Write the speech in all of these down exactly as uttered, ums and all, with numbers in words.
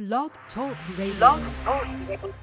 Blog Talk Radio. Blog Talk Radio.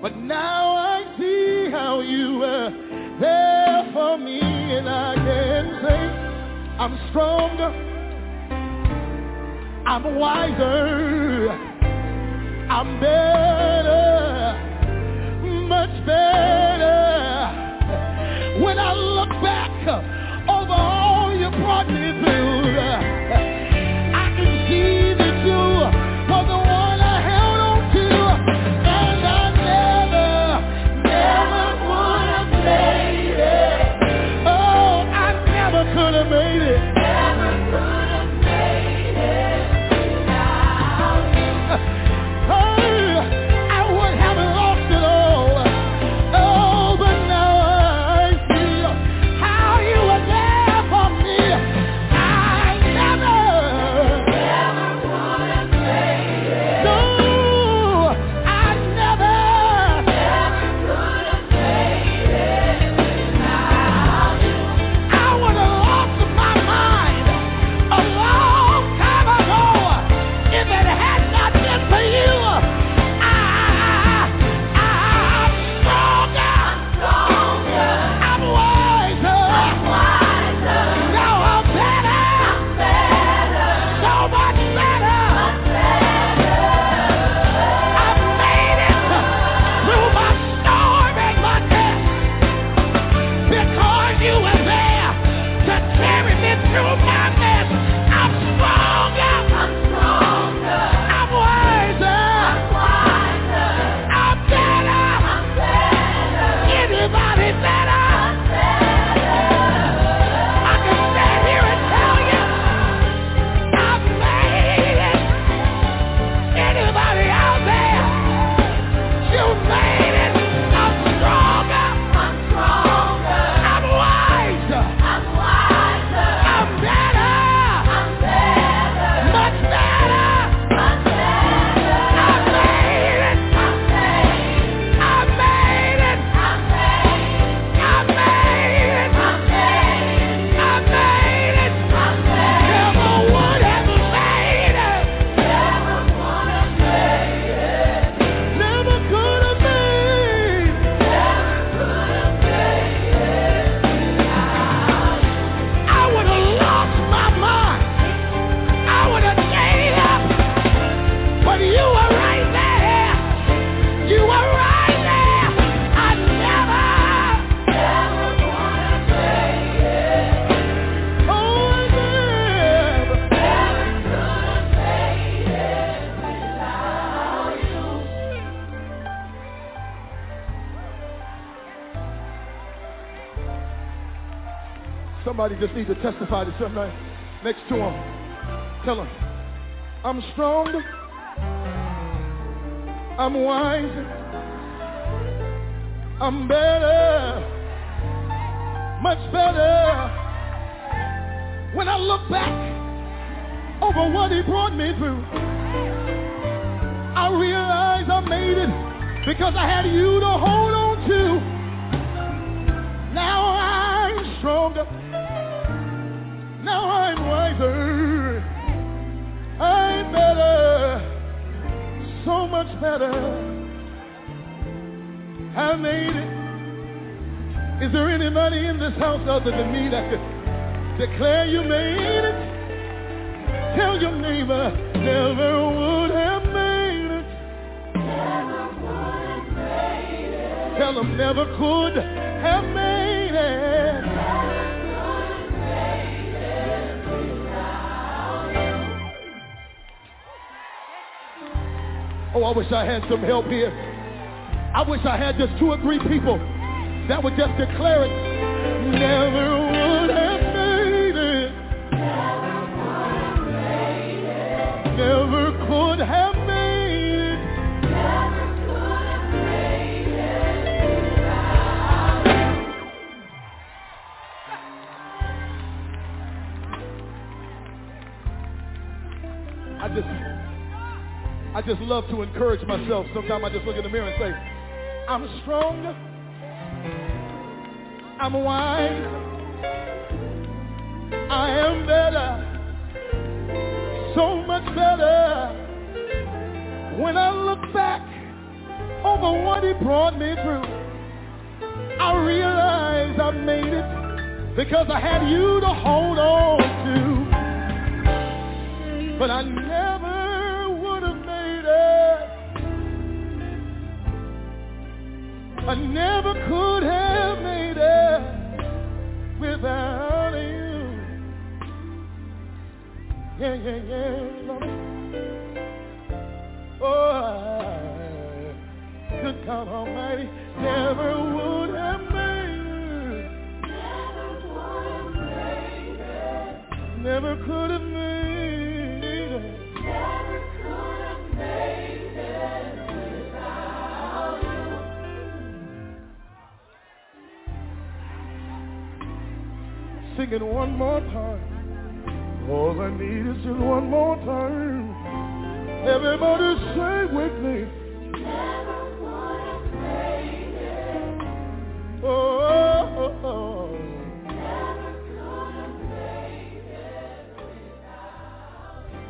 But now I see how you were there for me, and I can say I'm stronger, I'm wiser, I'm better, much better. When I look back over all you brought me through, I can see that you were the one I held on to, and I never, never would have made it. Oh, I never could have made it. Never could have made it without you. Oh, I would have lost it all. Oh, but now I see how you were there for me. I never, never would have made it. No, I never, never could have made it without you. I would have lost my mind a long time ago if it had not been for you. I, I'm stronger, stronger. I'm wiser, I'm wiser. Now I'm better, I'm better. So much better, much better. I've made it through my storm and my test because you were there to carry me through my mess. I'm stronger, I'm stronger. I'm wiser, I'm wiser. I'm better, I'm better. Anybody better? I'm better. I can stand here and tell you I've made it. Anybody out there? You made it. I'm stronger, I'm stronger. I'm wiser, I'm wiser. I'm better, I'm better. Much better, much better. I made it, I made it. I made it, I made it. I made it, I made it. I made it, I made it. Never would have made it. Never would have made it. Never could have made it. Never could have made it without you. I would have lost my mind. I would have gave up. But you were right there. You were right there. I never, never would have made it. Oh, I never, never could have made it without you. Somebody just needs to testify to somebody next to him. Tell him, I'm stronger, I'm wiser, I'm better, much better. When I look back over what he brought me through, I realize I made it because I had you to hold on to. Now I'm stronger. Now I'm wiser. I'm better. So much better. I made it. Is there anybody in this house other than me that could declare you made it? Tell your neighbor, never would have made it. Never would have made it. Tell them never could have made it. Never could have made it without you. Oh, I wish I had some help here. I wish I had just two or three people that would just declare it. Never would have made it. Never would have made it. Never could have made it. Never could have made it without you. I just, I just love to encourage myself. Sometimes I just look in the mirror and say, I'm stronger. I'm wise. I am better. So much better. When I look back over what he brought me through. I realized I made it because I had you to hold on to. But I never would have made it. I never could have made it without you. Yeah, yeah, yeah, Lord. Oh, I, good God Almighty, never would have made it. Never could have made it. Never could have made it without you. Sing it one more time. All I need is just one more time. Everybody say with me. Never would have made it. Oh, oh, oh, oh. Never could have made it without you.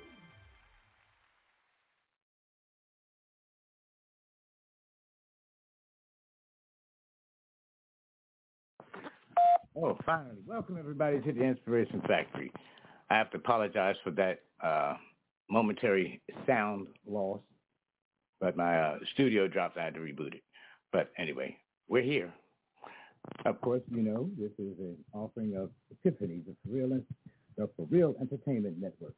Oh, finally. Welcome, everybody, to the Inspiration Factory. I have to apologize for that uh, momentary sound loss, but my uh, studio dropped. I had to reboot it. But anyway, we're here. Of course, you know, this is an offering of Tiffany, the For Real, the For Real Entertainment Network,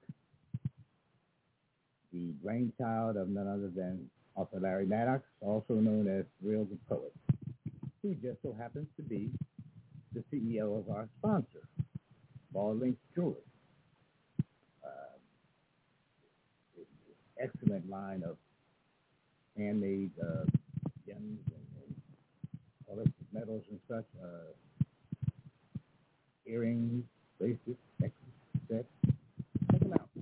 the brainchild of none other than author Larry Maddox, also known as Real the Poet, who just so happens to be the C E O of our sponsor, Ball Links Jewelry. Uh, excellent line of handmade uh, gems and, and polished metals and such, uh, earrings, bracelets, necklaces, sets. Check them out.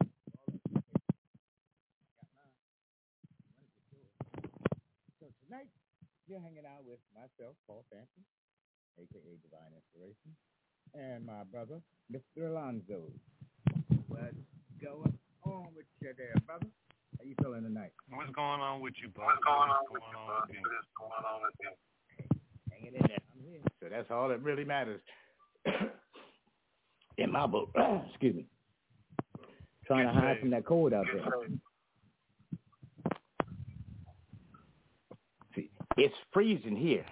So tonight, you're hanging out with myself, Paul Sampson, a k a. Divine Inspiration, and my brother, Mister Alonzo. What's going on with you there, brother? How you feeling tonight? What's going on with you, brother? What's going on with you, brother? What's going on with you? Hang it in there. I'm here. So that's all that really matters. In my book. Excuse me. Trying to hide from that cold out there. See, it's freezing here.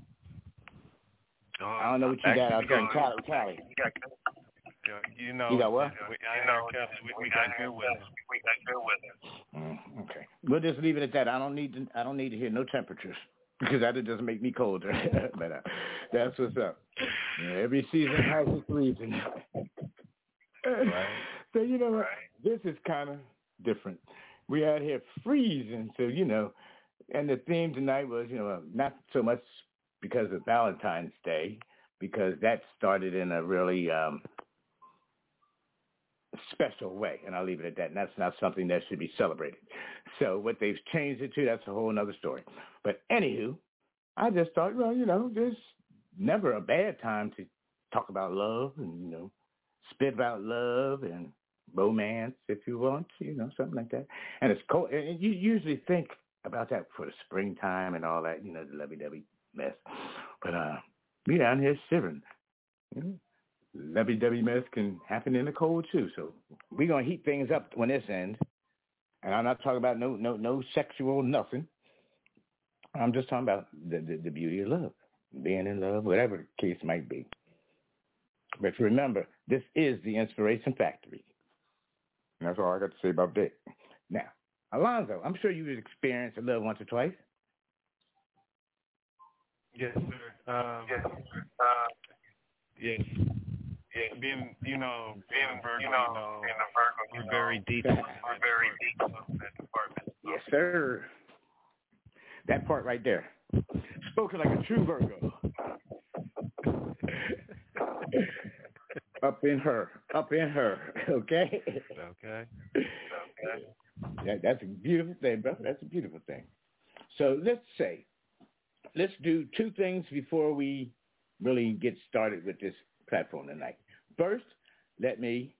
Oh, I don't know what you got out there in Cali. Cali. You know, you got what? We, you know, we, we got good weather. We got good weather. Mm, okay, we'll just leave it at that. I don't need to. I don't need to hear no temperatures because that doesn't make me colder. But uh, that's what's up. You know, every season has its reason. Right. So you know what? This is kind of different. We out here freezing, so you know. And the theme tonight was, you know, not so much because of Valentine's Day, because that started in a really um, special way, and I'll leave it at that. And that's not something that should be celebrated. So what they've changed it to, that's a whole other story. But anywho, I just thought, well, you know, there's never a bad time to talk about love and, you know, spit about love and romance if you want, you know, something like that. And it's cold. And you usually think about that for the springtime and all that, you know, the lovey-dovey mess. But uh, we down here shivering. You know, lovey-dovey mess can happen in the cold too. So we're gonna heat things up when this ends. And I'm not talking about no no no sexual nothing. I'm just talking about the the, the beauty of love, being in love, whatever the case might be. But remember, this is the Inspiration Factory. And that's all I got to say about that. Now, Alonzo, I'm sure you've experienced a love once or twice. Yes, sir. Um, yes. Uh, yes. Yeah, being, you know, being a Virgo, you know, you know being a Virgo, we're very deep. We're very deep in that department. Yes, sir. That part right there. Spoken like a true Virgo. Up in her. Up in her. Okay? Okay. Okay. Yeah, that's a beautiful thing, brother. That's a beautiful thing. So let's say, let's do two things before we really get started with this platform tonight. First, let me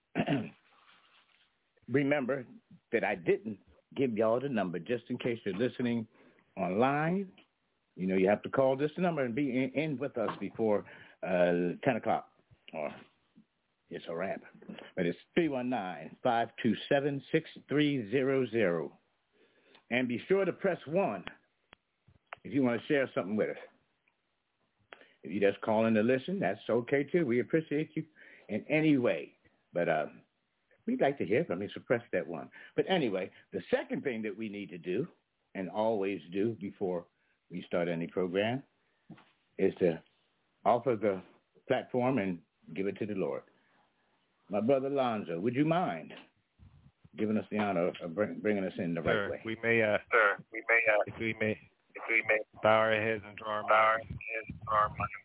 remember that I didn't give y'all the number just in case you're listening online, you know, you have to call this number and be in, in with us before uh, ten o'clock, or it's a wrap. But it's three one nine, five two seven, six three zero zero. And be sure to press one if you want to share something with us. If you just call in to listen, that's okay too. We appreciate you in any way. But uh, we'd like to hear from you, so press that one. But anyway, the second thing that we need to do, and always do before we start any program, is to offer the platform and give it to the Lord. My brother Lonzo, would you mind giving us the honor of bring, bringing us in the Sir, right way? We may, uh, Sir, we may, uh, if we may, if we may bow our heads and draw our minds. Our minds.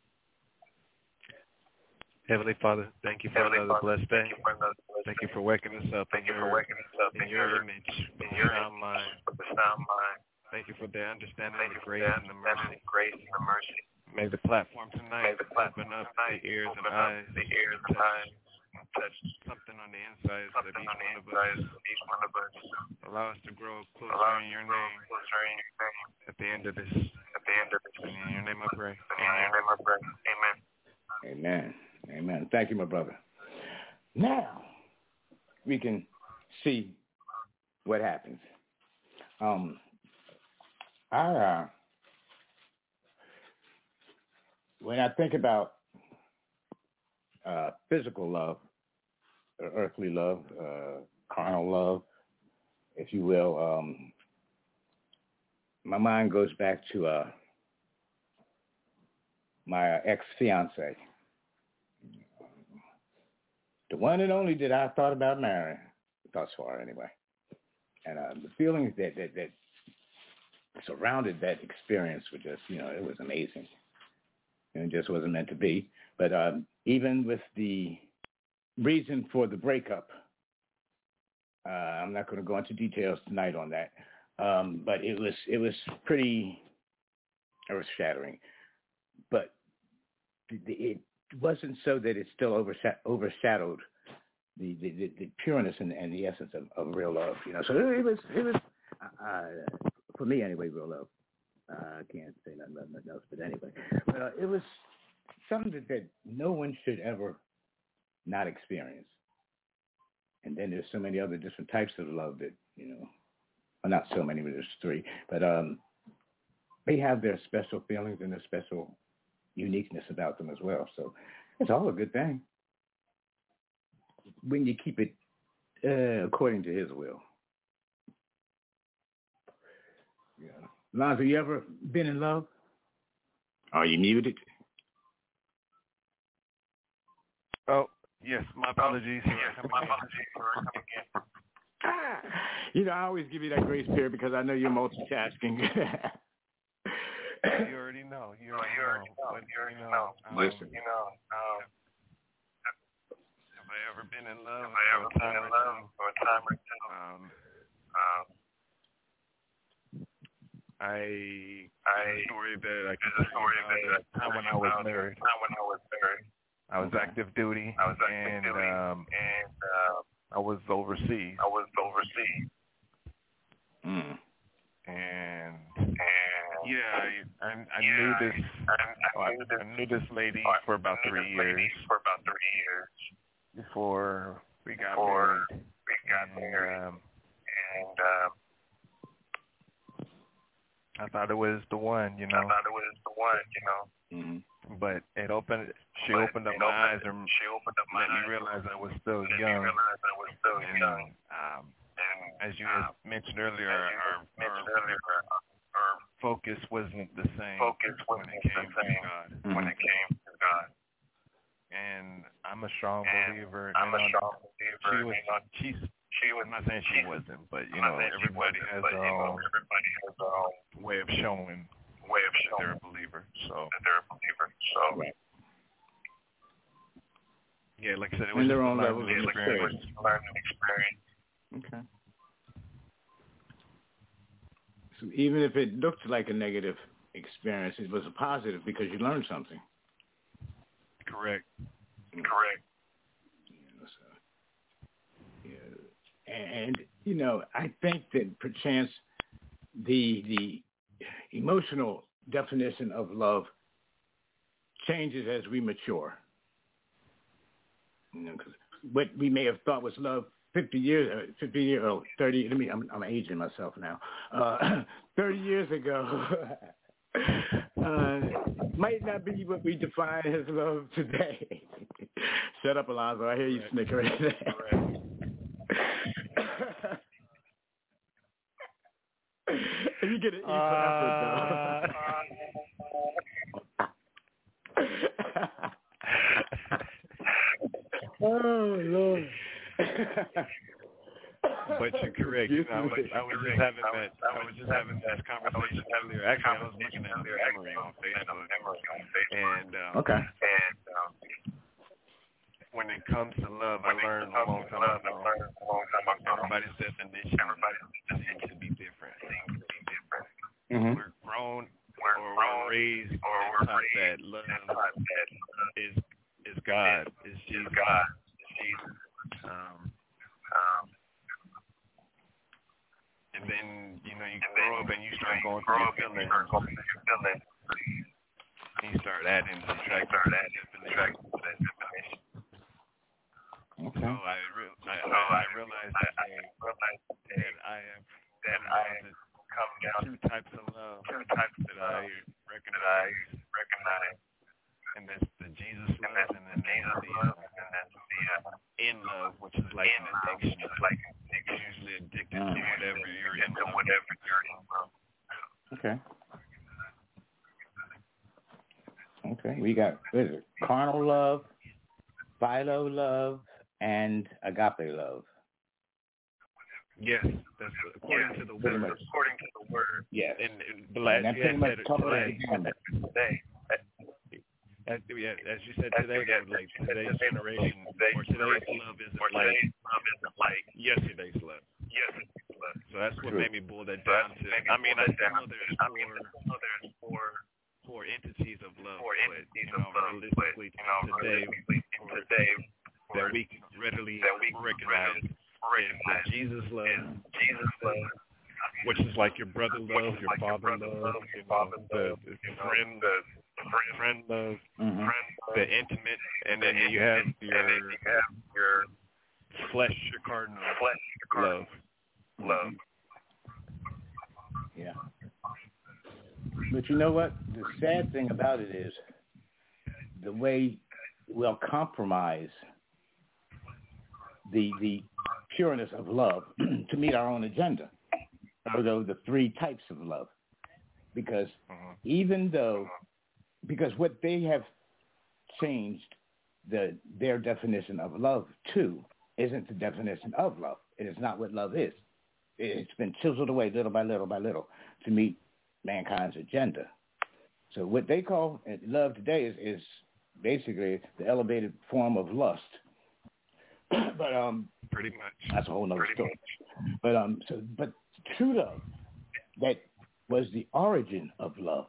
Heavenly Father, thank you for Heavenly another Father, blessed day. Thank you for, another blessed thank you for waking us up. Thank you your, for waking us up in, in your, your image, in your sound mind. The sound mind. Thank you for the understanding, thank the grace, and the mercy. Grace and the mercy. May the platform tonight the platform open up tonight, the ears and eyes, the ears and eyes. Touch something on the insides of each one of us. Each one of us. Allow us to grow closer Allow in your name. Closer in your name. At the end of this. At the end of this. In your name I pray. In your name I pray. Amen. Amen. Amen. Thank you, my brother. Now we can see what happens. Um, I uh, when I think about uh, physical love, or earthly love, uh, carnal love, if you will, um, my mind goes back to uh, my ex-fiance, the one and only that I thought about marrying, thus far anyway. And uh, the feelings that, that that surrounded that experience were just, you know, it was amazing. And it just wasn't meant to be. But um, even with the reason for the breakup, uh, I'm not going to go into details tonight on that. Um, but it was it was pretty earth-shattering. But it wasn't so that it still overshadowed the, the, the, the pureness and, and the essence of, of real love. You know, so it was it was uh, for me anyway, real love. Uh, I can't say nothing, nothing else, but anyway, but, uh, it was something that, that no one should ever not experience. And then there's so many other different types of love that, you know, well, not so many, but there's three, but um, they have their special feelings and their special uniqueness about them as well. So it's all a good thing when you keep it uh, according to his will. Yeah. Lonzo, you ever been in love? Are you muted? Oh, yes. My apologies. Oh, yes, my apologies for coming again. Ah, you know, I always give you that grace period because I know you're multitasking. You already know. You already, you already know. know. You already know. know. Um, Listen. You know, um, have I ever been in love? Have I ever been in love for a time or two? Um, um, I, I, a story that I can tell you about the time when I was married. Time when I was married. I was active duty. I was active and, duty. Um, and uh, I was overseas. I was overseas. Mm. And, and yeah, I, I, I yeah, knew this. I, I, knew this I knew this lady for about three years. For about three years before we got before married. We got and, married. Um, and. Um, I thought it was the one, you know. I thought it was the one, you know. Mm-hmm. But it opened. She but opened up my opened, eyes and she opened up my let eyes me realize I was still let young. Me realize I was still and, young. Um, and as you um, mentioned earlier, our, mentioned our, earlier our, our focus wasn't the same. Focus wasn't when it came the same God. Mm-hmm. When it came to God. And I'm a strong and believer. I'm a strong believer. She was. She's. She was, I'm not saying she wasn't, but you know, everybody has their own everybody has their own way of showing way of showing that they're a believer. So that they're a believer. So right. Yeah, like I said, it was their own learning level of experience. Learning experience. Okay. So even if it looked like a negative experience, it was a positive because you learned something. Correct. Mm. Correct. And, you know, I think that perchance the the emotional definition of love changes as we mature. You know, 'cause what we may have thought was love fifty years, fifty years, oh, thirty. Let me. I'm, I'm aging myself now. Uh, thirty years ago, uh, might not be what we define as love today. Shut up, Alonzo. I hear you snickering. You get an E for effort, though. Oh, Lord. But you're correct. You know, I, was, I was just having that. I was just having this conversation earlier. Actually, I was looking at a memory on Facebook. And um, okay. And um, when it comes to love, I learned a long time ago. Everybody's definition seems to be different. Mm-hmm. We're grown or we're raised or we're taught that love is is God, is Jesus. Um, um, and then, you know, you grow up and you start going through your feelings. And you start adding, subtracting to that definition. Okay. So I, re- I, I, I realized that, that I have that I have come down to two types of love, two types that I recognize, recognize. And that's the Jesus love, and then there's the, uh, and that's the uh, in love, which is like an addiction. It's like you're usually addicted mm. to whatever you're in love. Whatever you're in love. Okay. Okay. We got what is it? Carnal love, philo love, and agape love. Yes, that's according yes, to the word. Much. According to the word. Yes. And, and the last, and that pretty much covers it today. As, yeah, as you said today, though, like today's generation or today's love isn't like like yesterday's love. Yesterday's love. So that's what made me boil that down to. I mean, I know there's four, there's four, four entities of love, but you know, realistically today, today that we can readily recognize is the Jesus love, Jesus love, which is like your brother love, your father love, you know, the, the friend, the friend love, mm-hmm. the intimate, and then you have your your flesh, your cardinal love, love. Yeah. But you know what? The sad thing about it is the way we'll compromise the the pureness of love to meet our own agenda. Although the three types of love, because uh-huh. even though, because what they have changed the their definition of love to isn't the definition of love. It is not what love is. It's been chiseled away little by little by little to meet mankind's agenda. So what they call love today is, is basically the elevated form of lust. But um, pretty much that's a whole nother pretty story. Much. But um, so but. True love, that was the origin of love.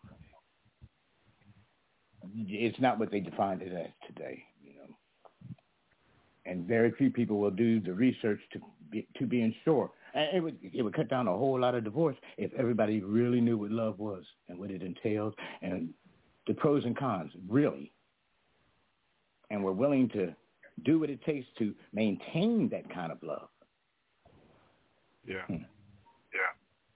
It's not what they defined it as today, you know. And very few people will do the research to be, to be sure. And it would it would cut down a whole lot of divorce if everybody really knew what love was and what it entailed and the pros and cons, really. And were willing to do what it takes to maintain that kind of love. Yeah. Hmm. Yeah.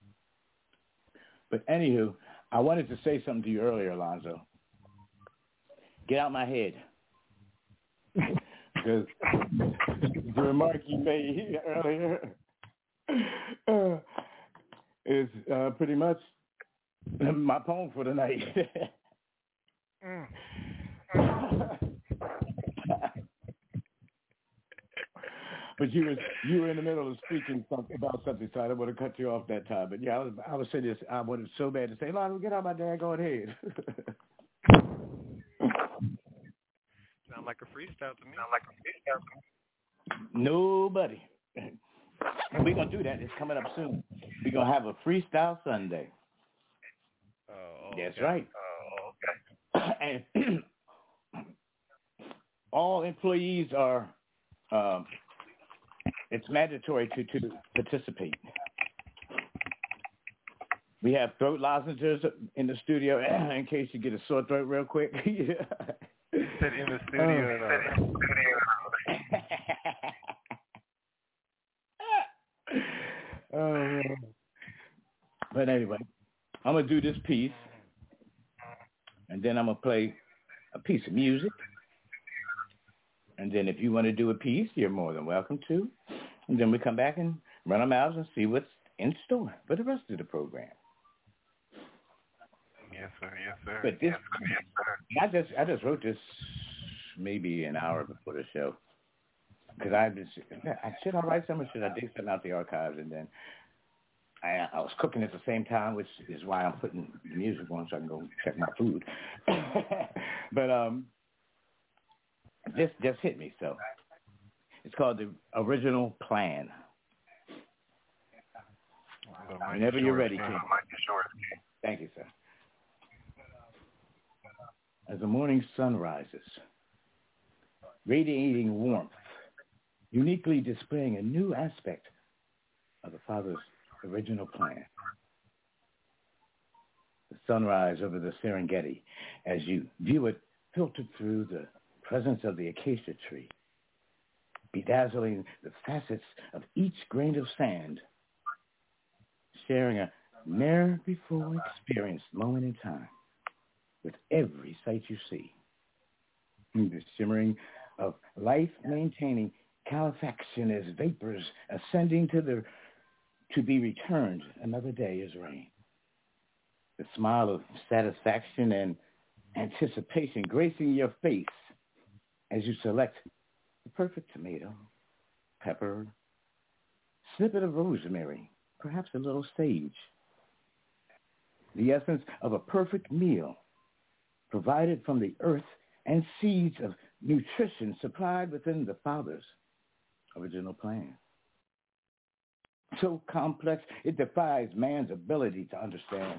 But anywho, I wanted to say something to you earlier, Alonzo. Get out my head. Because the remark you made earlier uh, is uh, pretty much my poem for the night. mm. But you was you were in the middle of speaking something about something, so I didn't want to cut you off that time. But yeah, I was I was saying this. I wanted so bad to say, "Lord, get out my daggone head." Sound like a freestyle to me. Sound like a freestyle to me. Nobody. And we're gonna do that. It's coming up soon. We're gonna have a freestyle Sunday. Oh, okay. That's right. Oh, okay. And all employees are. Um, it's mandatory to, to participate. We have throat lozenges in the studio in case you get a sore throat real quick. Yeah. Sit in the studio. Oh. Oh, but anyway, I'm going to do this piece, and then I'm going to play a piece of music. And then if you want to do a piece, you're more than welcome to. And then we come back and run our mouths and see what's in store for the rest of the program. Yes, sir. Yes, sir. But this, yes, sir. Yes, sir. I just, I just wrote this maybe an hour before the show. Because I just, should I write something or should I dig something out the archives? And then I, I was cooking at the same time, which is why I'm putting the music on so I can go check my food. But um, this just hit me, so. It's called The Original Plan. Whenever you're ready, King. Thank you, sir. As the morning sun rises, radiating warmth, uniquely displaying a new aspect of the Father's original plan. The sunrise over the Serengeti, as you view it filtered through the presence of the acacia tree, bedazzling the facets of each grain of sand, sharing a never-before-experienced moment in time with every sight you see. The shimmering of life-maintaining calefaction as vapors ascending to the to be returned another day as rain. The smile of satisfaction and anticipation gracing your face as you select the perfect tomato, pepper, snippet of rosemary, perhaps a little sage. The essence of a perfect meal provided from the earth and seeds of nutrition supplied within the Father's original plan. So complex, it defies man's ability to understand.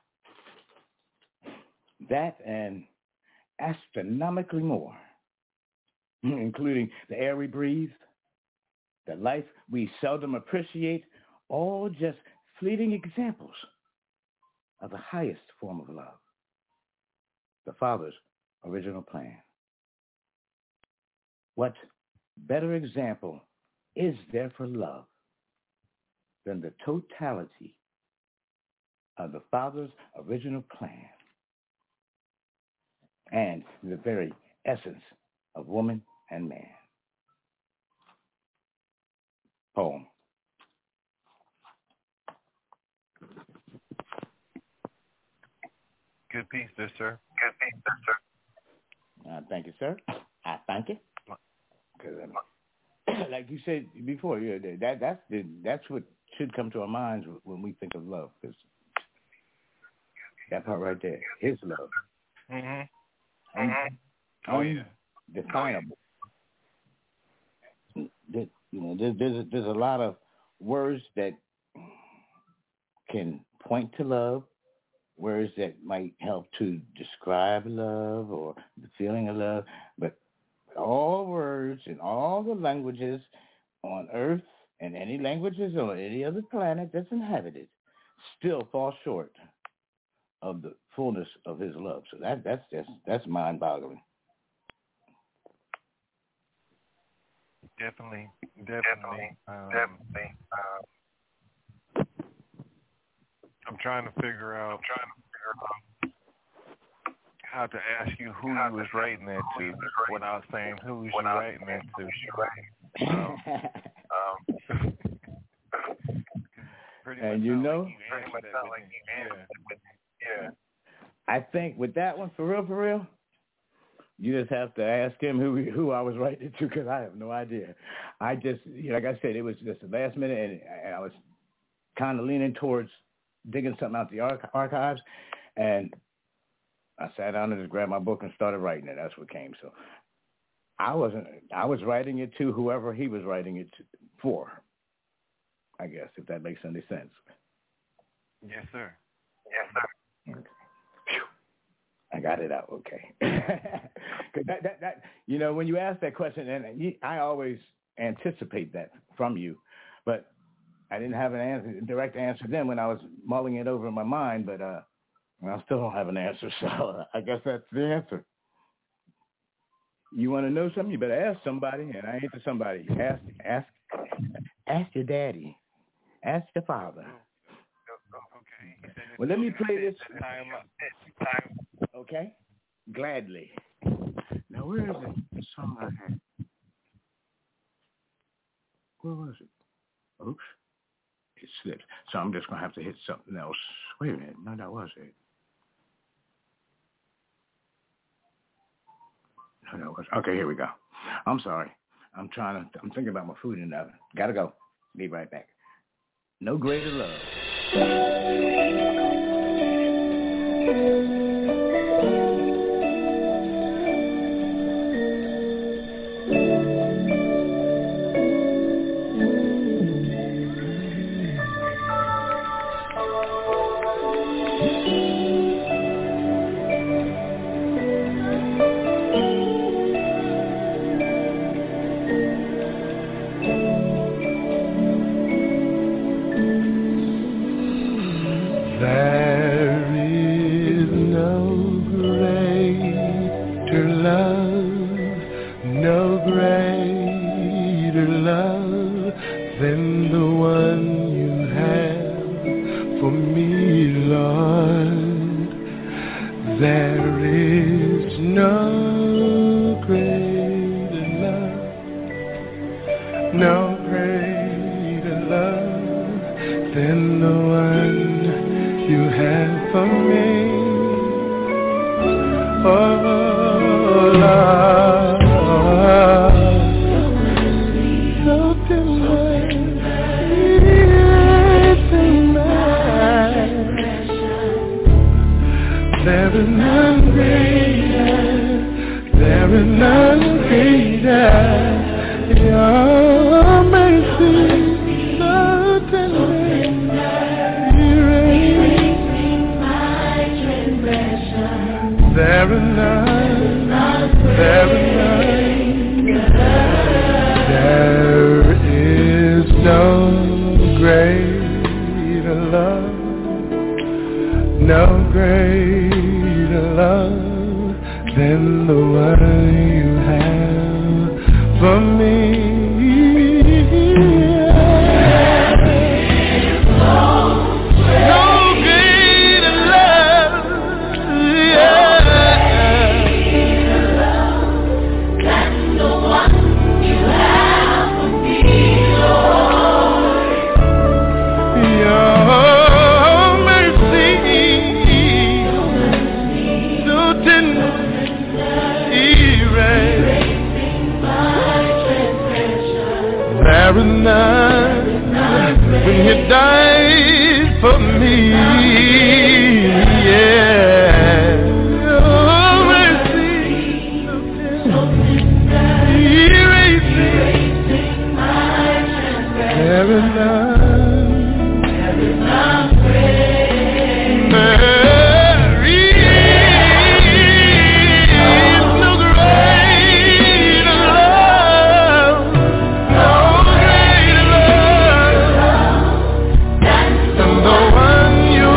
That and astronomically more, including the air we breathe, the life we seldom appreciate, all just fleeting examples of the highest form of love, the Father's original plan. What better example is there for love than the totality of the Father's original plan and the very essence of woman and man? Poem. Good piece there, sir. Good piece there, sir. Uh, thank you, sir. I thank you. Cause, um, like you said before, yeah, that that's the, that's what should come to our minds when we think of love. Cause that part right there, His love. Mm-hmm. Mm-hmm. Oh yeah. Definable. There, you know, there, there's a, there's a lot of words that can point to love, words that might help to describe love or the feeling of love, but all words in all the languages on Earth and any languages on any other planet that's inhabited still fall short of the fullness of His love. So that that's just that's mind-boggling. Definitely, definitely, um, definitely. Um, I'm trying to figure out. I'm trying to figure out how to ask you who you was writing that to without saying who was you writing that to. Um, um, pretty and much you know, like you pretty much sound like you yeah. yeah. I think with that one, for real, for real, you just have to ask him who who I was writing it to, because I have no idea. I just, you know, like I said, it was just the last minute, and, and I was kind of leaning towards digging something out the arch- archives, and I sat down and just grabbed my book and started writing it. That's what came. So I wasn't. I was writing it to whoever he was writing it to, for. I guess, if that makes any sense. Yes, sir. Yes, sir. Okay. I got it out, okay. Because that, that, that, you know, when you ask that question, and you, I always anticipate that from you, but I didn't have an answer, direct answer then when I was mulling it over in my mind, but uh, I still don't have an answer, so I guess that's the answer. You want to know something? You better ask somebody, and I ain't the somebody. Ask, ask, ask your daddy. Ask your father. Okay. Well, let me play this. Okay? Gladly. Now, where is it? The song I had. Where was it? Oops. It slipped. So I'm just going to have to hit something else. Wait a minute. No, that was it. No, that was okay. Here we go. I'm sorry. I'm trying to. I'm thinking about my food in the oven. Gotta go. Be right back. No greater love. The one you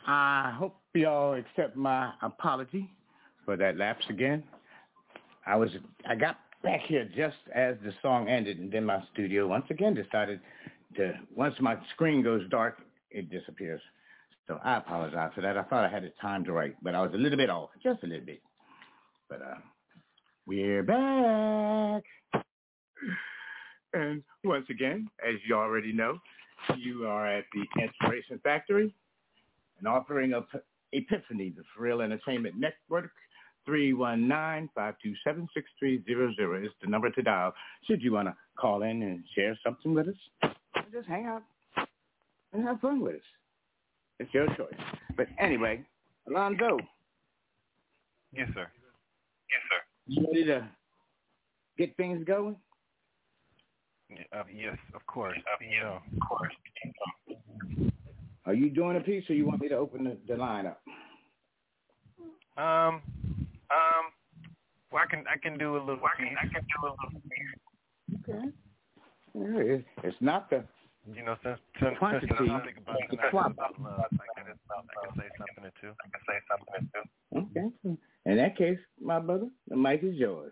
I hope y'all accept my apology for that lapse again. I was I got back here just as the song ended, and then my studio once again decided to, once my screen goes dark, it disappears. So I apologize for that. I thought I had it timed right, but I was a little bit off, just a little bit. But uh, we're back. And once again, as you already know, you are at the Inspiration Factory, an offering of Epiphany, the Thrill Entertainment Network. three one nine, five two seven, six three zero zero is the number to dial should you want to call in and share something with us. Or just hang out and have fun with us. It's your choice. But anyway, Alonzo. Yes, sir. Yes, sir. You ready to get things going? Uh, yes, of course. Uh, yeah, of course. Are you doing a piece, or you want me to open the, the line up? Um, um, well, I can I can do a little well, piece. I can do a little piece. Okay. Yeah, it's, it's not the you know since since, quantity. since the topic about tonight is about love, I can I can say something or two. I can say something or two. Okay. In that case, my brother, the mic is yours.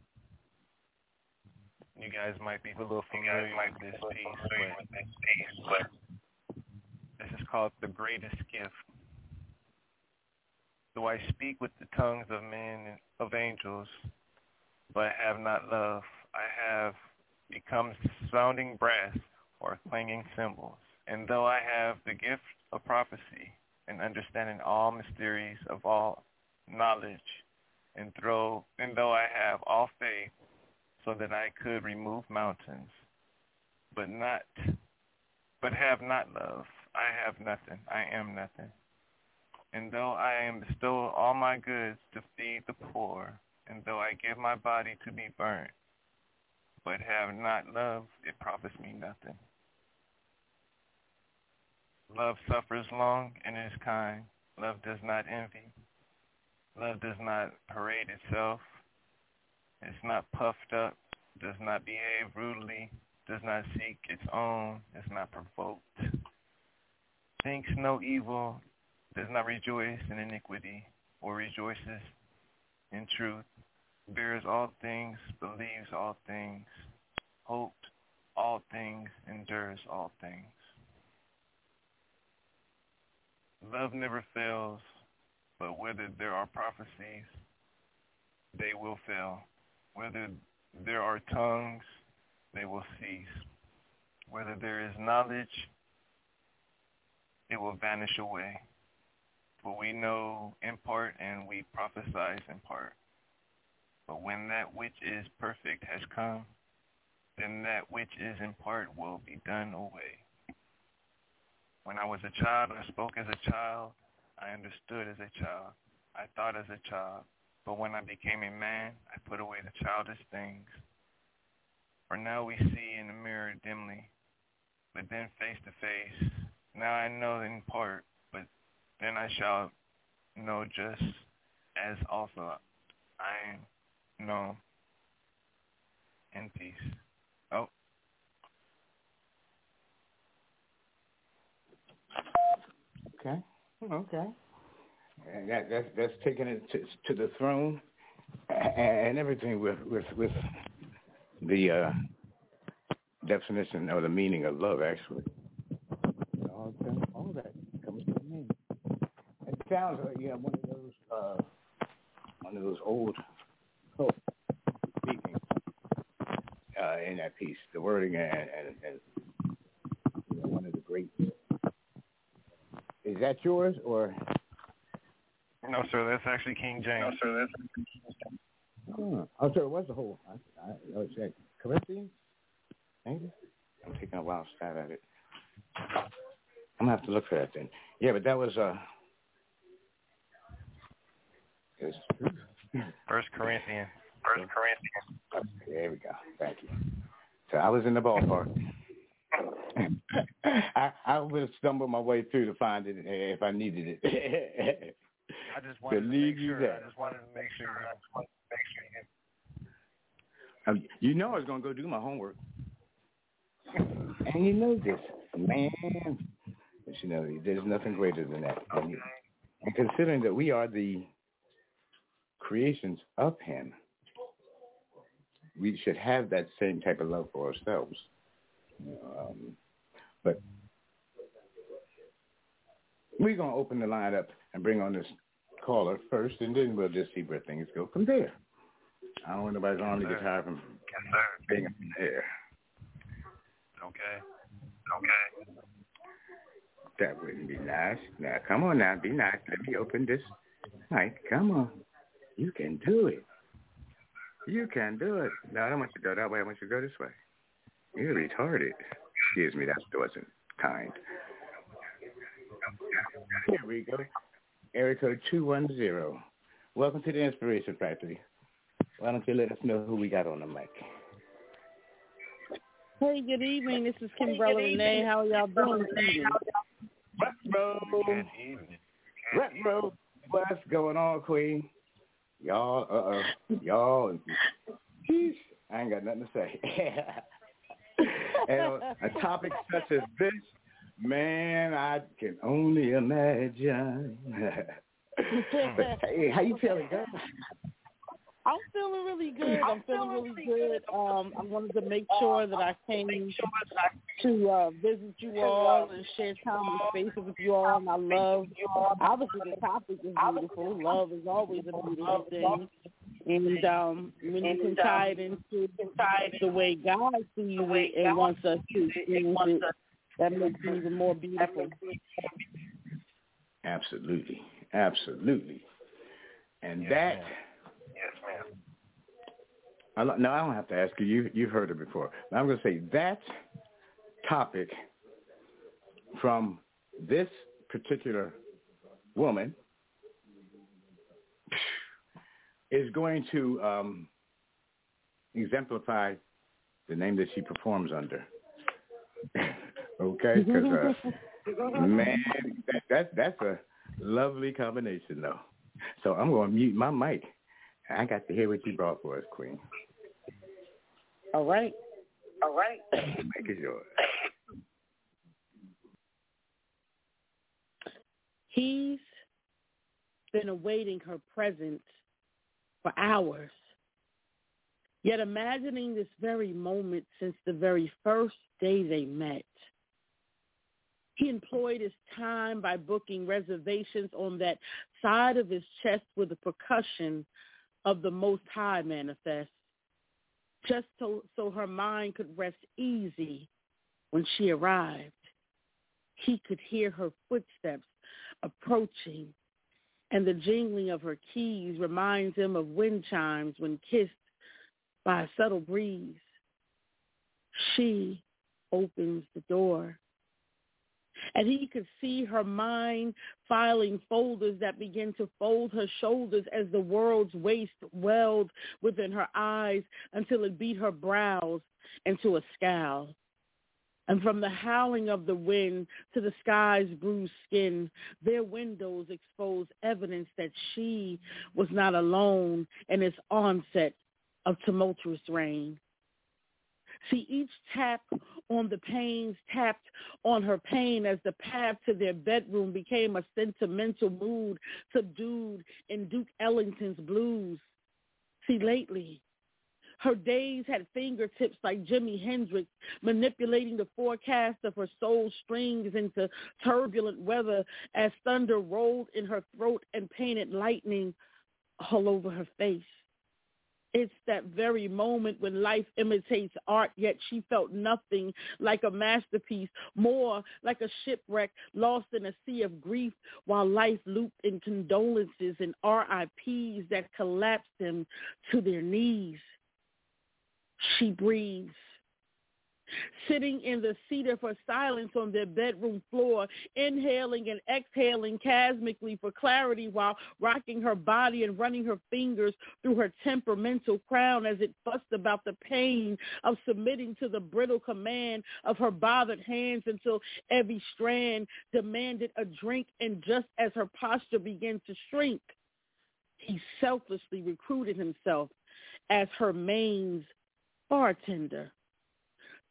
You guys might be a little familiar with this piece, but this is called The Greatest Gift. Though I speak with the tongues of men and of angels, but have not love, I have become sounding brass or clanging cymbals. And though I have the gift of prophecy and understanding all mysteries of all knowledge, and, throw, and though I have all faith, so that I could remove mountains, but not, but have not love, I have nothing. I am nothing. And though I am bestow all my goods to feed the poor, and though I give my body to be burnt, but have not love, it profits me nothing. Love suffers long and is kind. Love does not envy. Love does not parade itself. It's not puffed up, does not behave rudely, does not seek its own, is not provoked, thinks no evil, does not rejoice in iniquity, or rejoices in truth, bears all things, believes all things, hopes all things, endures all things. Love never fails, but whether there are prophecies, they will fail. Whether there are tongues, they will cease. Whether there is knowledge, it will vanish away. For we know in part and we prophesy in part. But when that which is perfect has come, then that which is in part will be done away. When I was a child, I spoke as a child. I understood as a child. I thought as a child. But when I became a man, I put away the childish things. For now we see in the mirror dimly, but then face to face. Now I know in part, but then I shall know just as also I am known in peace. Oh. Okay. Okay. And that, that's that's taking it to, to the throne and everything with with with the uh, definition or the meaning of love. Actually, all that, all that comes to the meaning. It sounds like you have one of those uh, one of those old poets speaking uh, in that piece. The wording and, and, and you know, one of the greats. Is that yours or? No, sir, that's actually King James. No, sir, that's oh, oh, sir, what's the whole? I, I, oh, it's that Corinthians? Maybe? I'm taking a wild stab at it. I'm going to have to look for that then. Yeah, but that was, uh... It was, First Corinthians. First Corinthians. There we go. Thank you. So I was in the ballpark. I, I would have stumbled my way through to find it if I needed it. I just wanted to make sure. I just wanted to make sure. I just wanted to make sure. Um, you know I was going to go do my homework. And you know this, man. You know, there's nothing greater than that. And, and considering that we are the creations of him, we should have that same type of love for ourselves. Um, but we're going to open the line up and bring on this caller first, and then we'll just see where things go from there. I don't want nobody's arm to get tired from being up in the air. Okay. Okay. That wouldn't be nice. Now, come on now. Be nice. Let me open this mic. Come on. You can do it. You can do it. No, I don't want you to go that way. I want you to go this way. You're retarded. Excuse me. That wasn't kind. Here we go. Area code two one zero. Welcome to the Inspiration Factory. Why don't you let us know who we got on the mic? Hey, good evening. This is Kimbrella Renee. How are y'all doing this evening? Retro. Good evening. Retro. What's going on, Queen? Y'all, uh-uh. Y'all, sheesh, I ain't got nothing to say. And on a topic such as this, man, I can only imagine. But, hey, how you feeling, girl? I'm feeling really good. I'm feeling really good. Um, I wanted to make sure that I came to uh, visit you all and share time and space with you all. And I love, obviously the topic is beautiful. Love is always a beautiful thing. And um, when you can tie it into the way God sees it and wants us to experience it, that makes it even more beautiful. Absolutely. Absolutely. And yes, that... Ma'am. Yes, ma'am. I, no, I don't have to ask you. you. You've heard it before. Now I'm going to say that topic from this particular woman is going to um, exemplify the name that she performs under. Okay? Because, uh, man, that, that, that's a lovely combination, though. So I'm going to mute my mic. I got to hear what you brought for us, Queen. All right. All right. The mic is yours. He's been awaiting her presence for hours, yet imagining this very moment since the very first day they met. He employed his time by booking reservations on that side of his chest where the percussion of the Most High manifests, just so, so her mind could rest easy when she arrived. He could hear her footsteps approaching, and the jingling of her keys reminds him of wind chimes when kissed by a subtle breeze. She opens the door, and he could see her mind filing folders that begin to fold her shoulders as the world's waist welled within her eyes until it beat her brows into a scowl. And from the howling of the wind to the sky's bruised skin, their windows exposed evidence that she was not alone in its onset of tumultuous rain. See, each tap on the panes tapped on her pain as the path to their bedroom became a sentimental mood subdued in Duke Ellington's blues. See, lately, her days had fingertips like Jimi Hendrix, manipulating the forecast of her soul strings into turbulent weather as thunder rolled in her throat and painted lightning all over her face. It's that very moment when life imitates art, yet she felt nothing like a masterpiece, more like a shipwreck lost in a sea of grief, while life looped in condolences and R I Ps that collapsed them to their knees. She breathes, sitting in the seat of her silence on their bedroom floor, inhaling and exhaling chasmically for clarity while rocking her body and running her fingers through her temperamental crown as it fussed about the pain of submitting to the brittle command of her bothered hands until every strand demanded a drink. And just as her posture began to shrink, he selflessly recruited himself as her main's bartender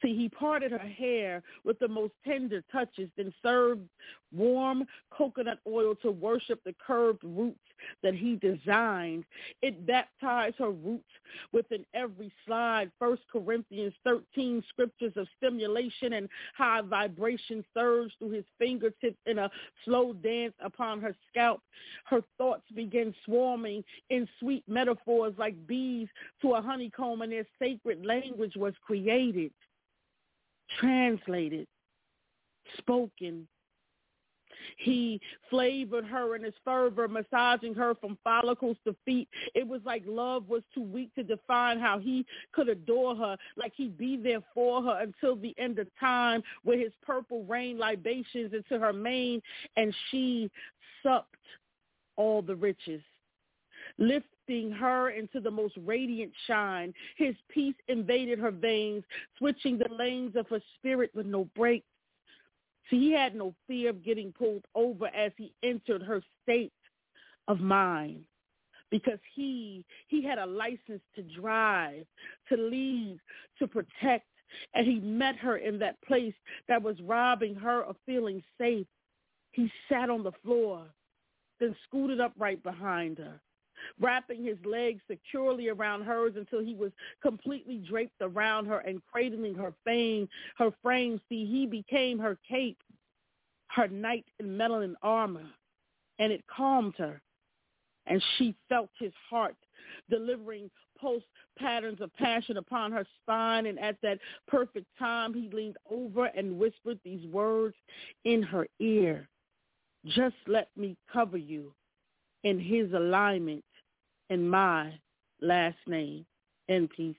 See, he parted her hair with the most tender touches, then served warm coconut oil to worship the curved roots that he designed. It baptized her roots within every slide. First Corinthians thirteen, scriptures of stimulation and high vibration surged through his fingertips in a slow dance upon her scalp. Her thoughts began swarming in sweet metaphors like bees to a honeycomb, and their sacred language was created, translated, spoken. He flavored her in his fervor, massaging her from follicles to feet. It was like love was too weak to define how he could adore her, like he'd be there for her until the end of time, with his purple rain libations into her mane, and she supped all the riches, lifting her into the most radiant shine. His peace invaded her veins, switching the lanes of her spirit with no brakes. See, he had no fear of getting pulled over as he entered her state of mind, because he he had a license to drive, to lead, to protect, and he met her in that place that was robbing her of feeling safe. He sat on the floor, then scooted up right behind her, wrapping his legs securely around hers until he was completely draped around her and cradling her fame, her frame. See, he became her cape, her knight in melanin armor, and it calmed her. And she felt his heart delivering pulse patterns of passion upon her spine. And at that perfect time, he leaned over and whispered these words in her ear: "Just let me cover you in his alignment and my last name." In peace.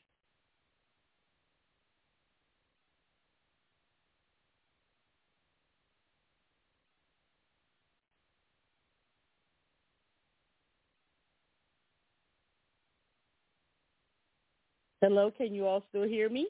Hello, can you all still hear me?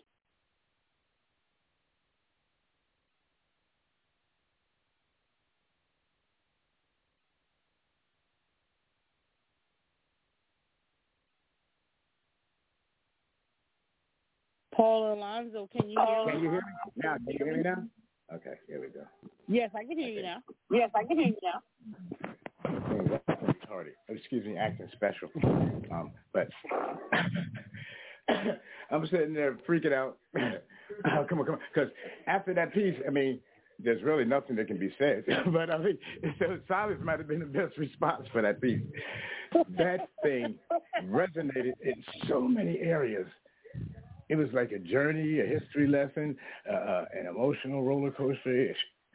Paul Alonzo, can you hear me? Can you hear me now? Can you hear me now? Okay, here we go. Yes, I can hear okay. you now. Yes, I can hear you now. Okay, that's retarded. Excuse me, acting special. Um, but I'm sitting there freaking out. Oh, come on, come on. Because after that piece, I mean, there's really nothing that can be said. But I mean, so silence might have been the best response for that piece. That thing resonated in so many areas. It was like a journey, a history lesson, uh, an emotional roller coaster.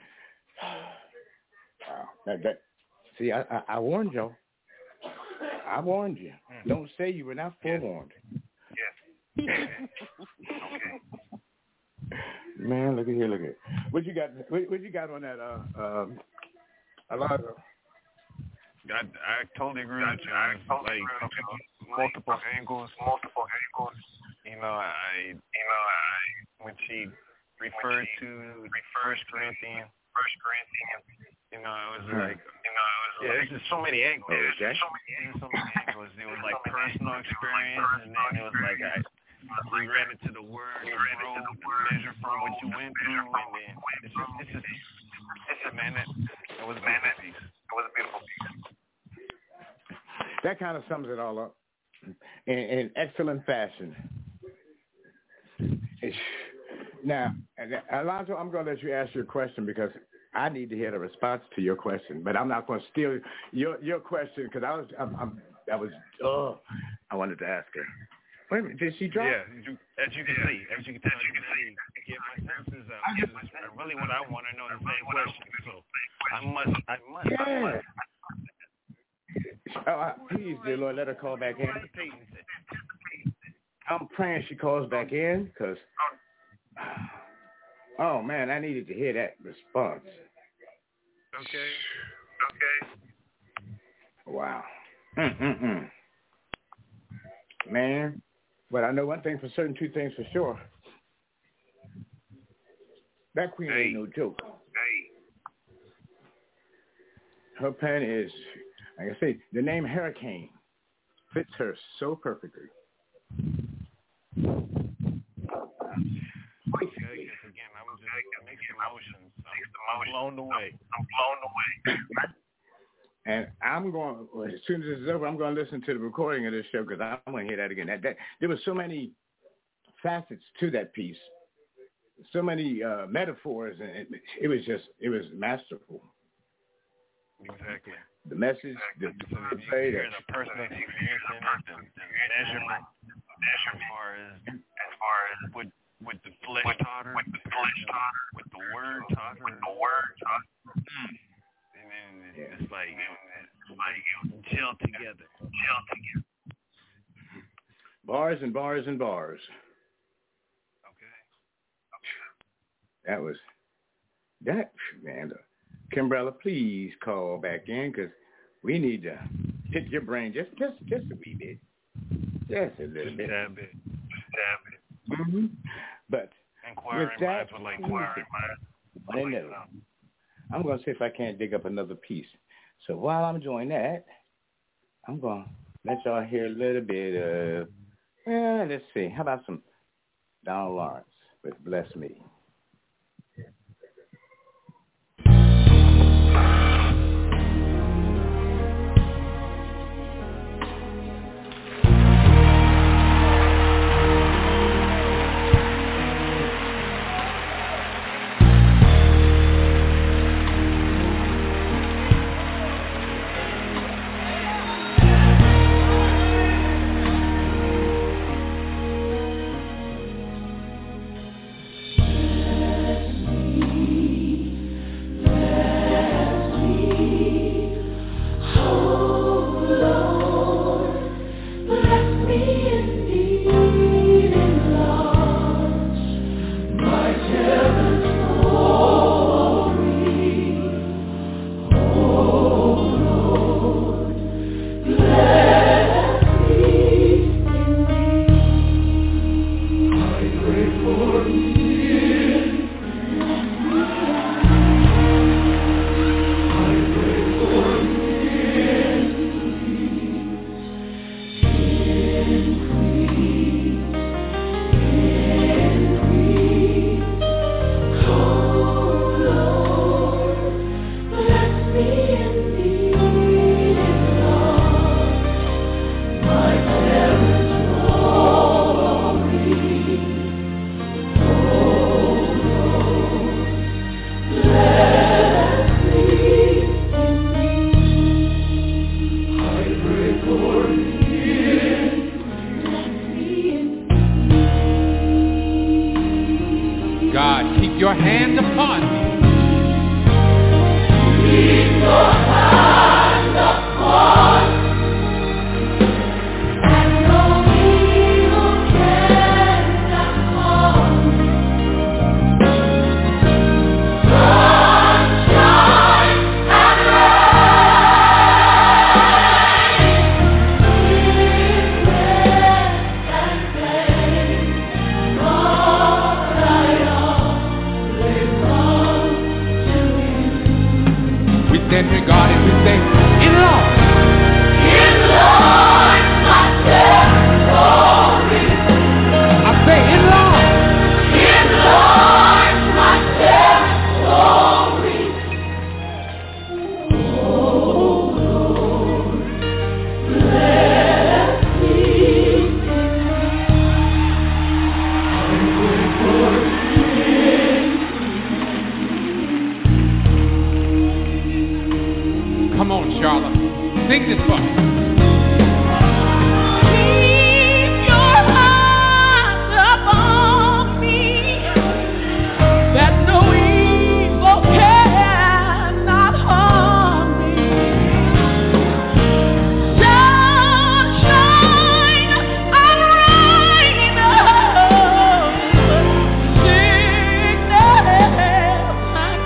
Wow. That, that, see, I, I, I warned y'all. I warned you. Don't say you were not forewarned. Yes. Okay. Man, look at here, look at here. What you got? What, what you got on that, uh, um, Alonzo? I, I totally agree with you. I totally like agree with you. multiple angles, multiple angles. You know, I, you know, I when she referred to First Corinthians, First Corinthians, you know, it was like, you know, it was yeah, like, there's just so many angles. Okay. There's so many, there's so many angles. It was like personal experience, and then it was like I, we ran into the word, grow, measure from what you went through, and then it's just, it's just, it's just, man, that, that was a beautiful piece. It was a beautiful piece. That kind of sums it all up in, in excellent fashion. Now, Alonzo, I'm going to let you ask your question because I need to hear the response to your question. But I'm not going to steal your your question because I was I'm, I'm I was oh I wanted to ask her. Wait a minute, did she drop? Yeah, you, as you can yeah. see, as you can, as you can see, get my senses up. This is really what I want to know. The same question. So I must, I must. Yeah. I must. Oh, I, please, dear Lord, let her call back in. I'm praying she calls back in because, oh, man, I needed to hear that response. Okay. Okay. Wow. Mm-mm-mm. Man, but I know one thing for certain, two things for sure. That queen hey. ain't no joke. Hey. Her pen is, like I say, the name Hurricane fits her so perfectly. You gotta emotions. I'm blown away. I'm blown away. And I'm going, as soon as this is over, I'm going to listen to the recording of this show because I'm going to hear that again. That, that, there were so many facets to that piece, so many uh, metaphors, and it, it was just, it was masterful. Exactly. The message, the, so the you play, hear the personal experience in it, the, the measurement, as far as, as far as what, what the flesh taught her, with the flesh taught her, with the word taught her, the word taught her. Mm. And then it's, it's like, it's like gel together, gel together. Bars and bars and bars. Okay. That was that, man. Kimbrella, please call back in because we need to hit your brain just, just, just a wee bit, just a little just bit, tab it, just tab it. Mm-hmm. But inquiring with that, minds would like inquiring minds. I know. I'm going to see if I can't dig up another piece. So while I'm doing that, I'm going to let y'all hear a little bit of, uh, let's see, how about some Donald Lawrence with Bless Me.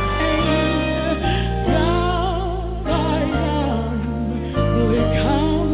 Come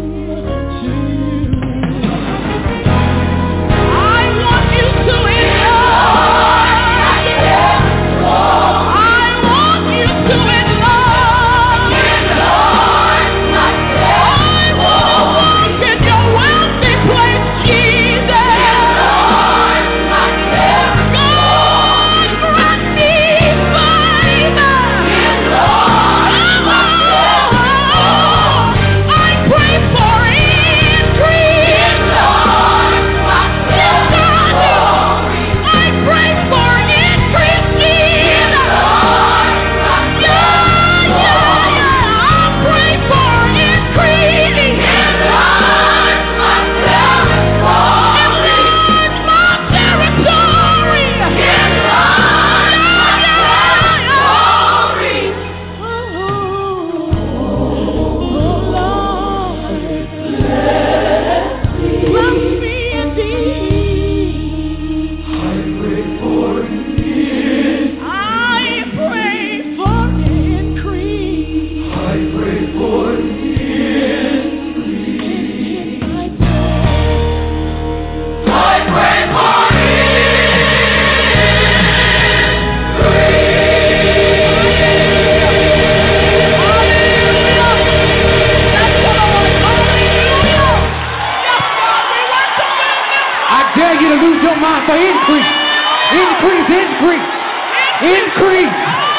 Increase.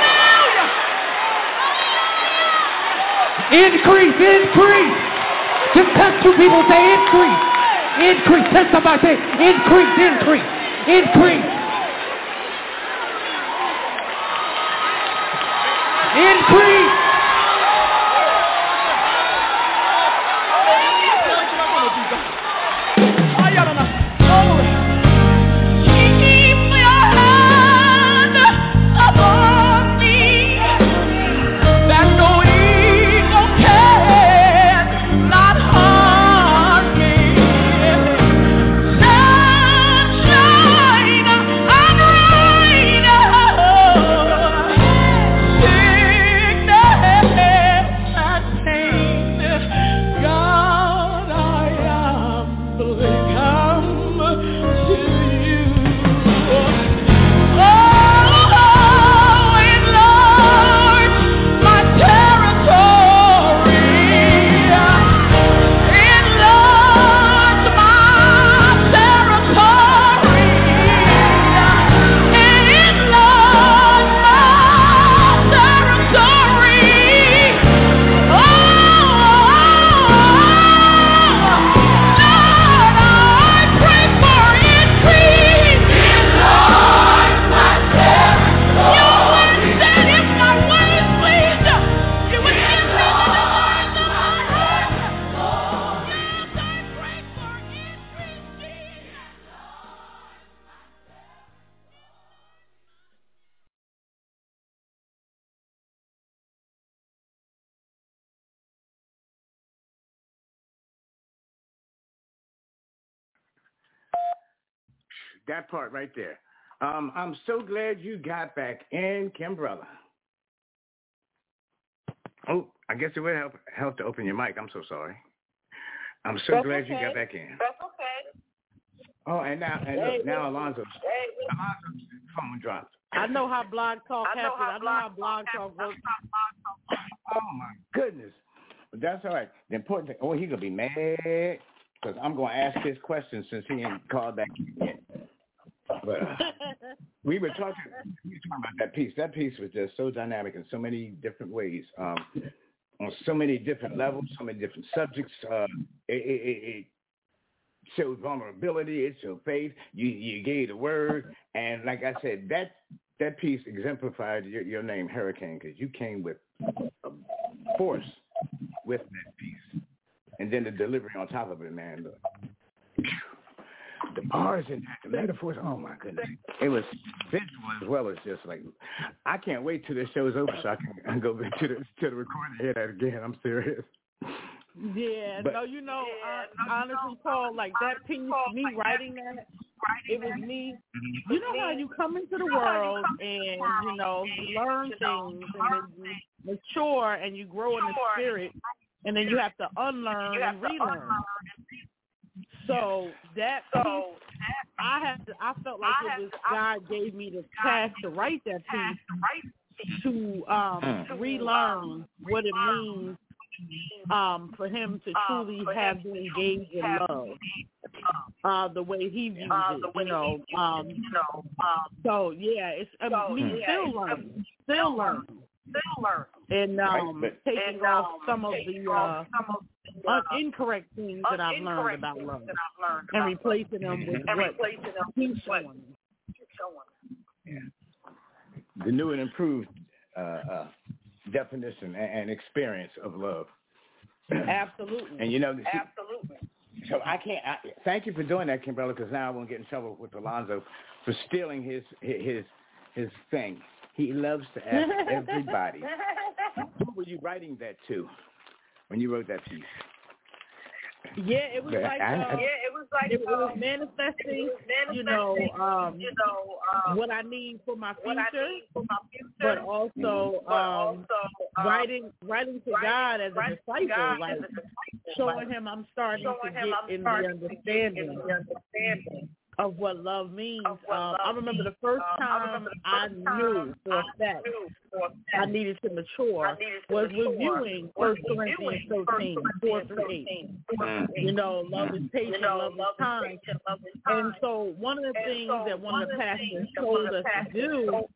Increase, increase. Just touch two people, say increase. Increase. Touch somebody, say increase, increase, increase. Increase. That part right there. Um, I'm so glad you got back in, Kimbrella. Oh, I guess it would help help to open your mic. I'm so sorry. I'm so That's glad okay. you got back in. That's okay. Oh, and now and look, now Alonzo's, Alonzo's phone dropped. I know how Blog Talk I know happens. how I know how Blog Talk works. Oh my goodness. But that's all right. The important thing, oh, he's gonna be mad because I'm gonna ask his question since he ain't called back yet. But uh, we were talking, we were talking about that piece. That piece was just so dynamic in so many different ways, um, on so many different levels, so many different subjects. Uh, it, it, it showed vulnerability. It showed faith. You you gave the word, and like I said, that that piece exemplified your, your name, Hurricane, because you came with a force with that piece, and then the delivery on top of it, man. Look. The bars and the metaphors, oh my goodness. It was visual as well as just like, I can't wait till this show's over so I can go back to the to the recording and hear that again. I'm serious. Yeah, but, no, you know, yeah, uh, honestly, Paul, like that piece, me writing that, it was me. You know how you come into the world and, you know, you learn things and then you mature and you grow in the spirit and then you have to unlearn and relearn. So that piece, I had, to, I felt like it was God gave me the task to write that piece to um, relearn what it means um, for him to truly have been engaged in love, uh, the way he views it, you know. Um, so yeah, it's um, me still learning, still learning, still learning, and um, taking off some of the. Uh, Uh, incorrect things that I've learned about love and replacing them with what he's showing. Yeah. The new and improved uh, uh, definition and, and experience of love. Absolutely. And you know, see, absolutely. So I can't. I, thank you for doing that, Kimbrella, because now I won't get in trouble with Alonzo for stealing his his his thing. He loves to ask everybody, who were you writing that to when you wrote that piece? Yeah, it was like uh, yeah, it was like it was manifesting, you know, um, you know, um, what I need for my future, for my future but also but um, also, writing writing to God as a disciple, God like showing him I'm starting to get in the understanding of what love means. Um, I remember the first time I knew for a fact I needed to mature was reviewing First Corinthians thirteen, four through eight. You know, love is patient, love is kind. And so one of the things that one of the pastors told us to do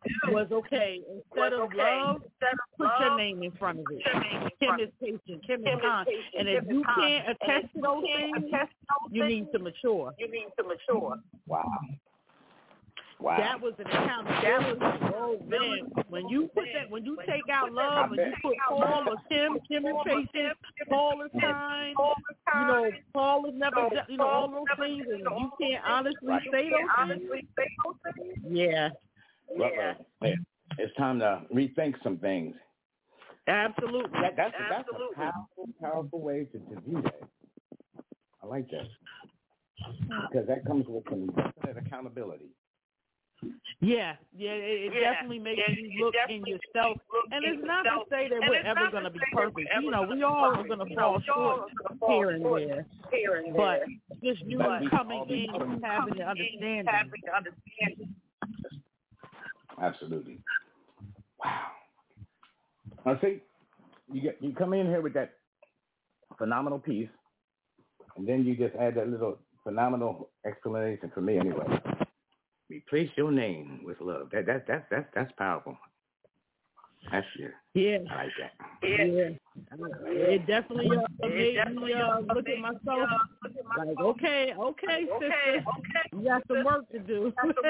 was okay. Instead of love, put your name in front of it. Kim is patient. Kim is kind. And if you can't attest to those things, you need to mature. You need to mature. Wow. Wow. That was an account. That was oh man. When you put that, when you take out love, when you put Paul or Kim, Kim is patient, Paul is kind. You know, Paul is never. You know, all those things, and you can't honestly say those things. Yeah. Well, well, it's time to rethink some things. Absolutely. That, that's a, that's a powerful, powerful way to, to view that. I like that because that comes with some definite accountability. Yeah, yeah, it, it yeah. definitely makes yeah, you look in yourself. And it's not to say that we're ever going to be perfect. You know, we all are going to fall short here and there. But just you coming in and having the understanding. Absolutely. Wow. I see. You get you come in here with that phenomenal piece, and then you just add that little phenomenal explanation for me anyway. Replace your name with love. That that that that's that's powerful. That's yeah. Yeah. I like that. Yeah. yeah. It definitely uh, made me uh, look at myself like, okay, okay, sister, you got some work to do.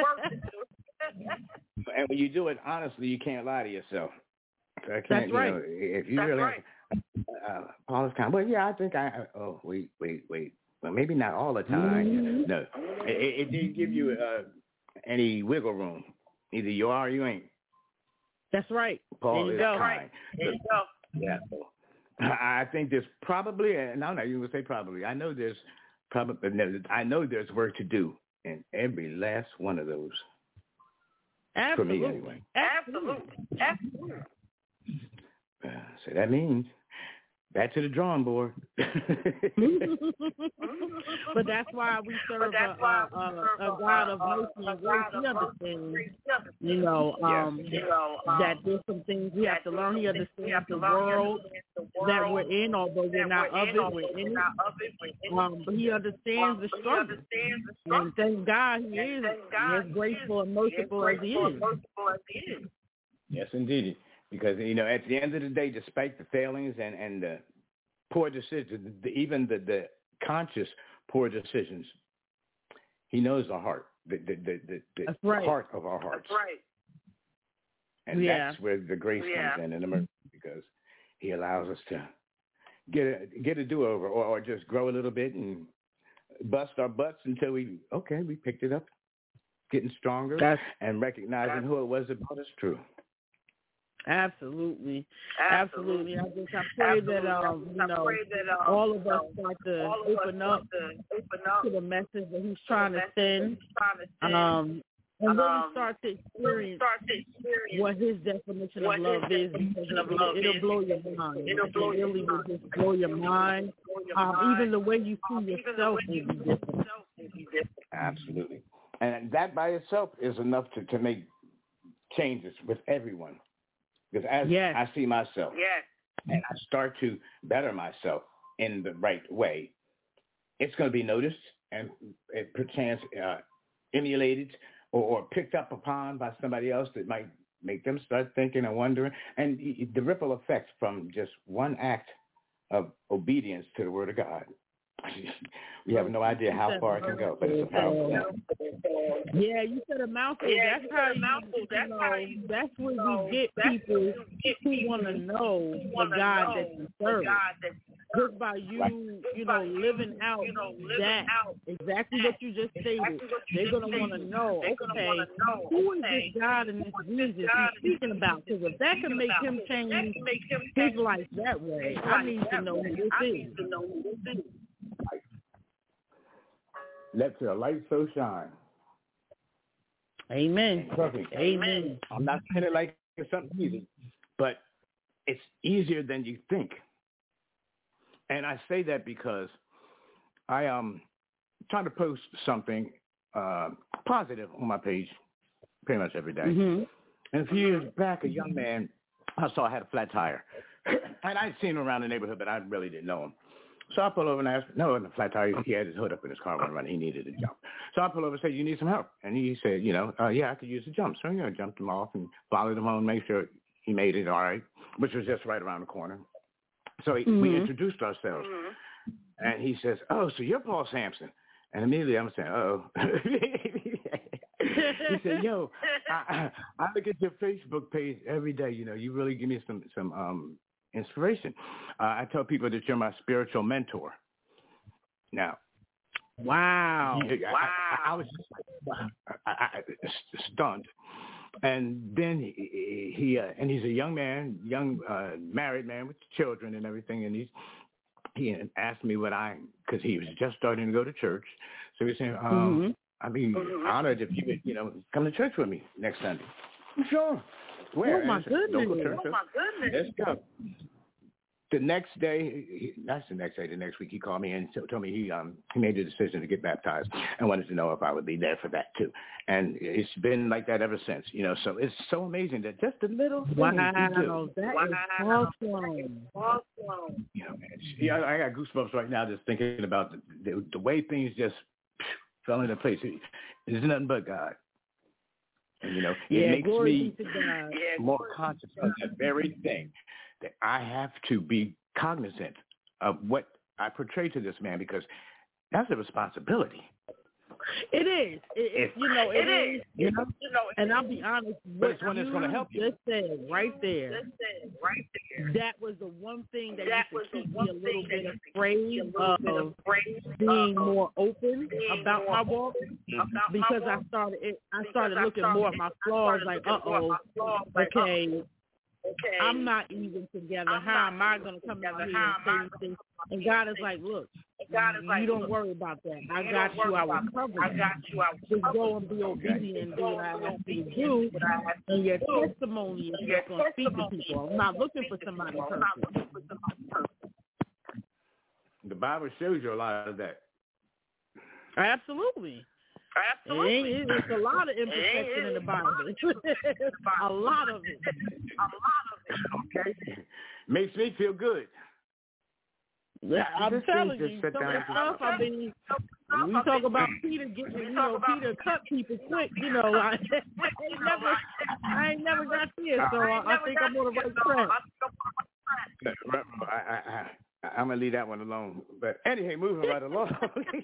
And when you do it honestly, you can't lie to yourself. I can't, That's right. You know, if you That's really, right. uh, Paul is kind. Well, yeah, I think I. Oh, wait, wait, wait. Well, maybe not all the time. Mm-hmm. No, it, it didn't give you uh, any wiggle room. Either you are or you ain't. That's right. Paul there you is go. kind. There you go. Yeah. I think there's probably, and I'm not even gonna say probably. I know there's probably. I know there's work to do in every last one of those. Absolutely. For me, anyway. Absolutely. Absolutely. Uh, so that means back to the drawing board. But that's why we serve a, a, a, a God of mercy and grace. He understands, you know, um, yes. that there's some things we have to learn. He understands the world that we're in, although we're not of it, we're in it. Um, but he understands the struggle. And thank God he is as graceful and merciful as he is. Yes, indeed. Because, you know, at the end of the day, despite the failings and, and the poor decisions, the, even the, the conscious poor decisions, he knows the heart, the, the, the, the, the right. heart of our hearts. That's right. And yeah. that's where the grace yeah. comes in in the mercy, because he allows us to get a, get a do-over or, or just grow a little bit and bust our butts until we, okay, we picked it up, getting stronger that's, and recognizing who it was that brought us through. Absolutely. Absolutely. I just I pray Absolutely. that um you know that, um, all of us start to open up, to open up to the message that he's trying to send. Um and really start to experience what his definition of love is, because it'll, it'll blow your mind. It'll blow it really will just blow your mind. Um, even the way you see yourself will be different. Absolutely. And that by itself is enough to, to make changes with everyone. Because as yes. I see myself, yes. and I start to better myself in the right way, it's going to be noticed and it perchance uh, emulated or, or picked up upon by somebody else that might make them start thinking and wondering. And the ripple effects from just one act of obedience to the Word of God. We have no idea how far it can go, but it's a powerful thing. Yeah, you said a mouthful. Yeah, that's how you, you that's know, how you, that's where you get people who want to know the God that you serve. Just by you, you know, living out that, exactly what you just stated, they're going to want to know, okay, who is this God in this Jesus he's speaking about? Because if that can make him change his life that way, I need to know who this is. Let your light so shine. Amen. Perfect. Amen. I'm not saying it like it's something easy, but it's easier than you think. And I say that because I um try to post something uh, positive on my page pretty much every day. Mm-hmm. And a few years back, a young man I saw had a flat tire. And I'd seen him around the neighborhood, but I really didn't know him. So I pull over and ask, no, in the flat tire, he had his hood up in his car when running. He needed a jump. So I pull over and say, you need some help. And he said, you know, uh, yeah, I could use a jump. So, you know, jumped him off and followed him home, make sure he made it all right, which was just right around the corner. So he, mm-hmm. we introduced ourselves. Mm-hmm. And he says, oh, so you're Paul Sampson. And immediately I'm saying, uh-oh. He said, yo, I, I look at your Facebook page every day. You know, you really give me some, some um, inspiration. Uh, I tell people that you're my spiritual mentor. Now, wow. He, wow. I, I, I was just like, I, I, stunned. And then he, he uh, and he's a young man, young uh, married man with children and everything. And he's, he asked me what I, because he was just starting to go to church. So he's saying, um, mm-hmm. I'd be honored if you would, you know, come to church with me next Sunday. Sure. Where? Oh, my goodness. Local church. Oh, my goodness. Let's go. The next day, he, that's the next day, the next week, he called me and told me he um he made the decision to get baptized and wanted to know if I would be there for that too. And it's been like that ever since, you know. So it's so amazing that just the little things wow, you do. That wow. is awesome. Awesome. You know, yeah, I got goosebumps right now just thinking about the, the, the way things just fell into place. It's nothing but God. And, you know, it yeah, makes me yeah, more conscious of that very thing, that I have to be cognizant of what I portray to this man, because that's a responsibility. It is. It, it, you know, it, it is. You know, you know, and I'll be honest, but it's one that's going to help you. Just said right there. Just said right there. That was the one thing that, that used to keep me a little bit afraid of being more open being about more my walk, about because my walk. I started. It, I because started I looking started, more at my flaws, like, uh oh, okay. Okay. I'm not even together. I'm How am I going to come together. out here How and say these things? And God is like, look, God is you like, don't look, worry about that. I you got you. I will cover you. I got you. I will Just cover go and be obedient and do what I ask you to do. And your testimony is just going to speak to people. I'm not looking for somebody perfect. The Bible shows you a lot of that. Absolutely. Absolutely. It ain't, it's a lot of imperfection in the Bible. a lot of it. A lot of it. Okay. Makes me feel good. Yeah, I'm just telling just you, sit some of down the stuff, I mean, we talk about Peter getting, you know, Peter cut people quick, you know, I, I ain't never, I ain't never got there, so I, I think I'm on the right track. I, I, I, I'm going to leave that one alone. But anyway, moving right along.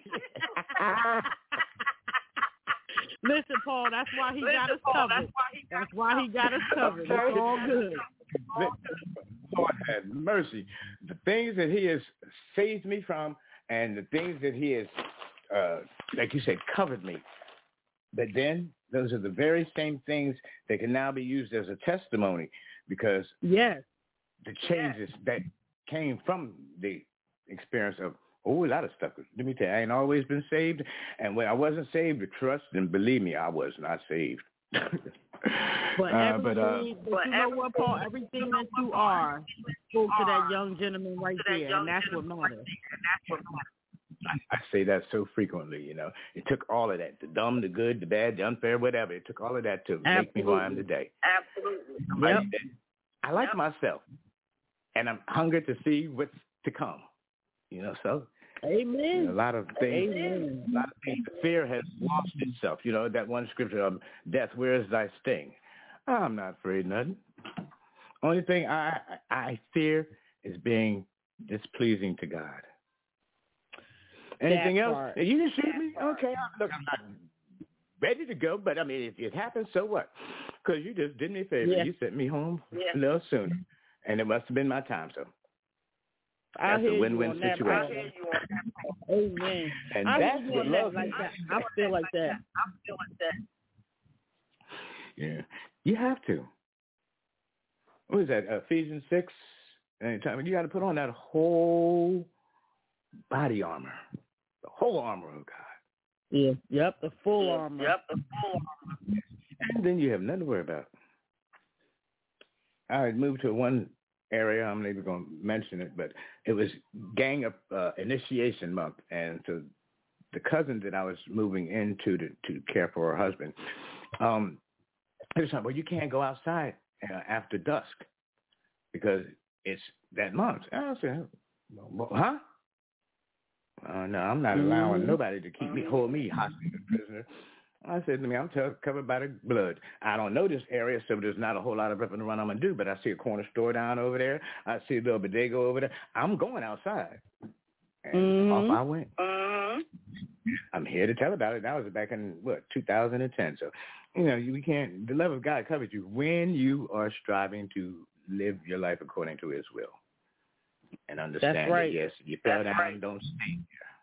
Listen, Paul, that's why he Listen, got us covered. That's why he got us covered. It's all good. Lord have mercy. The things that he has saved me from, and the things that he has, uh, like you said, covered me. But then those are the very same things that can now be used as a testimony, because yes, the changes yes. that came from the experience of oh, a lot of stuff. Let me tell you, I ain't always been saved. And when I wasn't saved, trust and believe me, I was not saved. But uh, everything, but, uh, but you know what, Paul? Everything that you are spoke to that young gentleman right there, and that's what matters. I, I say that so frequently, you know. It took all of that, the dumb, the good, the bad, the unfair, whatever. It took all of that to Absolutely. make me who I am today. Absolutely. Yep. I, I like yep. myself, and I'm hungry to see what's to come. You know, so Amen. You know, a lot of things, Amen. a lot of things. Fear has lost itself. You know, that one scripture of death, where is thy sting? I'm not afraid of nothing. Only thing I, I I fear is being displeasing to God. Anything that else? Part. You can shoot me? Okay. Look, I'm not ready to go, but I mean, if it happens, so what? Because you just did me a favor. Yeah. You sent me home yeah. a little sooner, and it must have been my time, so. I That's a win-win that, situation. Amen. And I that's what love like that. I feel like that. I feel like that. Yeah, you have to. What is that? Ephesians six. Anytime you got to put on that whole body armor, the whole armor of God. Yeah. Yep. The full yep, armor. Yep. The full armor. And then you have nothing to worry about. All right, move to one area. I'm not even going to mention it, but it was gang uh, initiation month, and so the cousin that I was moving into to, to care for her husband, um, they was like, well, you can't go outside uh, after dusk because it's that month. And I said, well, huh? Uh, no, I'm not Mm-hmm. allowing nobody to keep me, hold me hostage a prisoner. I said to me, I'm t- covered by the blood. I don't know this area, so there's not a whole lot of ripping around I'm going to do, but I see a corner store down over there. I see a little bodega over there. I'm going outside. And mm-hmm. off I went. Mm-hmm. I'm here to tell about it. That was back in, what, two thousand ten. So, you know, we can't, the love of God covers you when you are striving to live your life according to his will. And understand That's right. that, yes, if you fell That's down, right. don't stay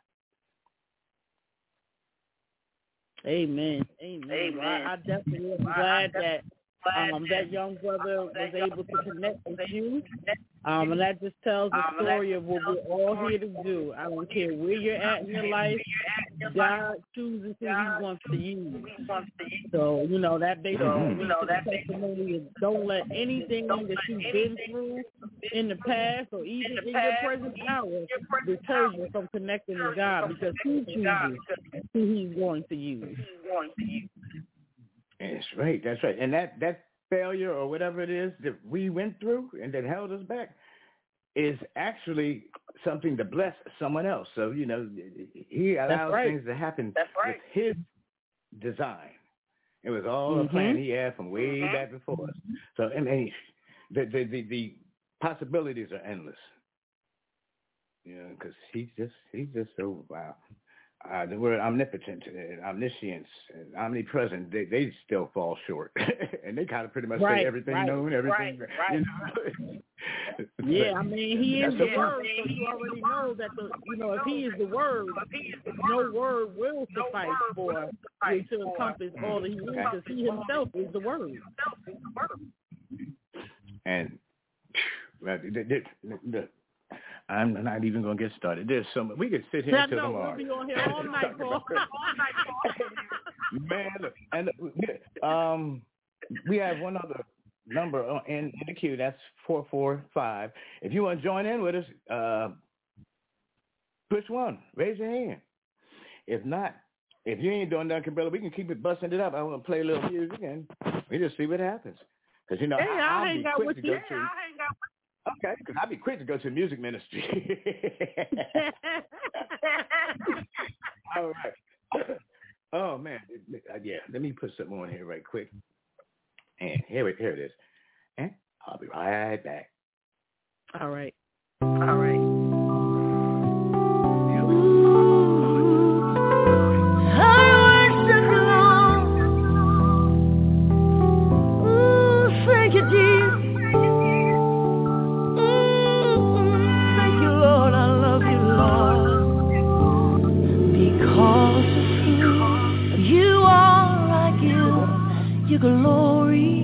there. Amen. Amen. Amen. Well, I, I definitely am glad that um, that young brother was able to connect with you. Um, and that just tells the story of what we're all here to do. I don't care where you're at in your life. God chooses who he wants to use. So, you know, that basically Mm-hmm. leads to the testimony is don't let anything that you've been through in the past or even in your present hour deter you from connecting with God, because he chooses who he's going to use. That's right. That's right. And that, that failure or whatever it is that we went through and that held us back is actually something to bless someone else. So, you know, he allows right. things to happen That's right. with his design. It was all Mm-hmm. a plan he had from way Mm-hmm. back before us. So, I mean, the, the, the, the possibilities are endless. You know, because he's just, he's just so, wow. Uh, the word omnipotent, and omniscience, and omnipresent, they, they still fall short. And they kind of pretty much Right, say everything right, known, everything. right, right. You know? Yeah, I mean, he is That's the the word, so you already know that, the you know, if he is the word, no word will suffice for you to encompass all that he is, because he himself is the word. And well, the, the, the, I'm not even going to get started. There's so much. We could sit here I until know, tomorrow. we'll be on here all night, Paul. Man, look, and um, we have one other number in, in the queue. That's four four five. If you want to join in with us, uh, push one. Raise your hand. If not, if you ain't doing nothing, brother, we can keep it busting it up. I want to play a little music and we just see what happens. Because, you know, Hey, I, I'll I'll hang be out quick with to you. go to. Okay, because I'll be quick to go to music ministry. All right. Oh, man. Uh, yeah, let me put something on here right quick. And here it, here it is. And I'll be right back. All right. All right. Glory,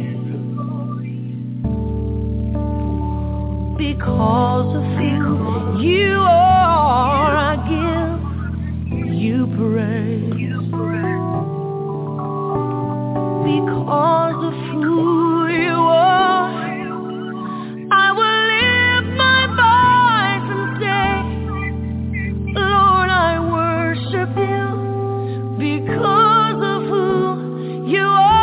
because of who you are, I give you praise. Because of who you are, I will lift my voice and say, Lord, I worship you because of who you are.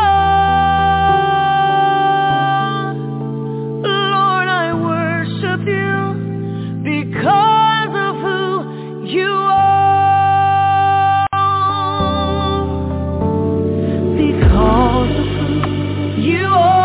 Because of who you are, because of who you are.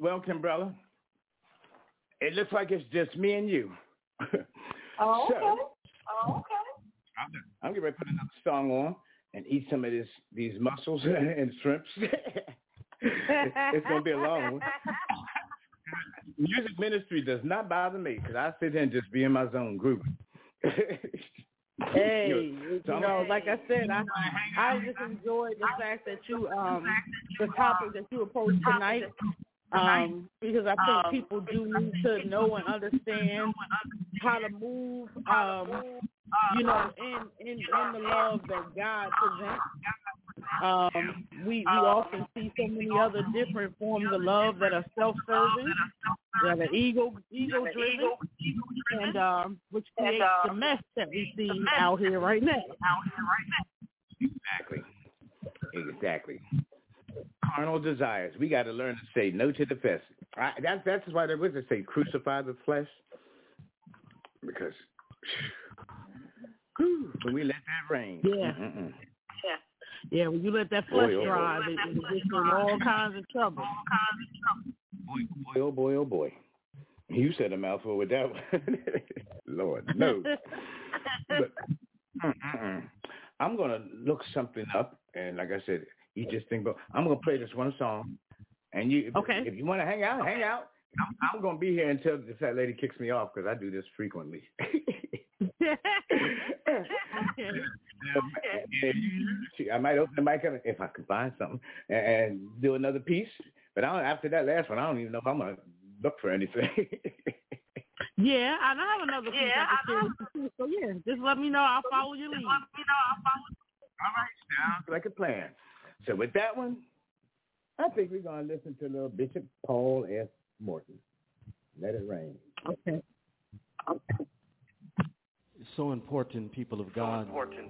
well, Kimbrella, it looks like it's just me and you. Oh, okay. So, Oh, okay. I'm, I'm getting ready to put another song on and eat some of this these mussels and shrimps. It's going to be a long one. Music ministry does not bother me because I sit here and just be in my zone grooving. Hey, You know, you so I'm- know, like I said, I I just enjoyed the fact that you um the topic that you approached tonight. Um, because I think people do need to know and understand how to move, um, you know, in, in, in the love that God presents. Um, we, we often see so many other different forms of love that are self-serving, that are ego, ego-driven, and um, which creates the mess that we see out here right now. Exactly. Exactly. Carnal desires. We got to learn to say no to the flesh. I, that's that's why there was to say crucify the flesh, because whew, when we let that rain, Yeah. mm-mm. Yeah. Yeah, when you let that flesh Boy, oh, drive, it, it gets in all kinds of trouble. boy, boy, oh boy, oh boy. You said a mouthful with that one. Lord, no. But mm-mm. I'm going to look something up, and like I said, you just think about, I'm going to play this one song, and you, if, Okay. if you want to hang out, hang out. I'm, I'm going to be here until this that lady kicks me off, because I do this frequently. Okay. I might open the mic up if I can find something and, and do another piece, but I don't, after that last one, I don't even know if I'm going to look for anything. Yeah, and I have another piece Yeah, I can share with you too. So yeah, just let me know. I'll follow your lead. All right, sounds like a plan. So with that one, I think we're going to listen to little Bishop Paul S. Morton. Let it rain. Okay. It's so important, people of God,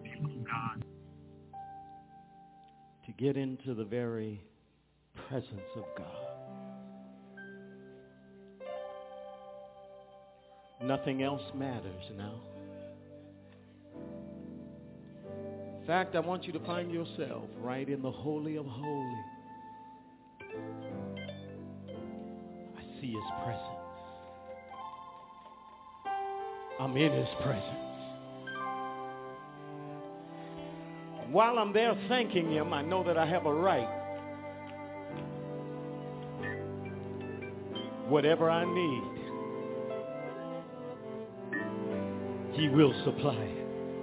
to get into the very presence of God. Nothing else matters now. In fact, I want you to find yourself right in the Holy of Holies. I see His presence. I'm in His presence. While I'm there thanking Him, I know that I have a right. Whatever I need, He will supply it.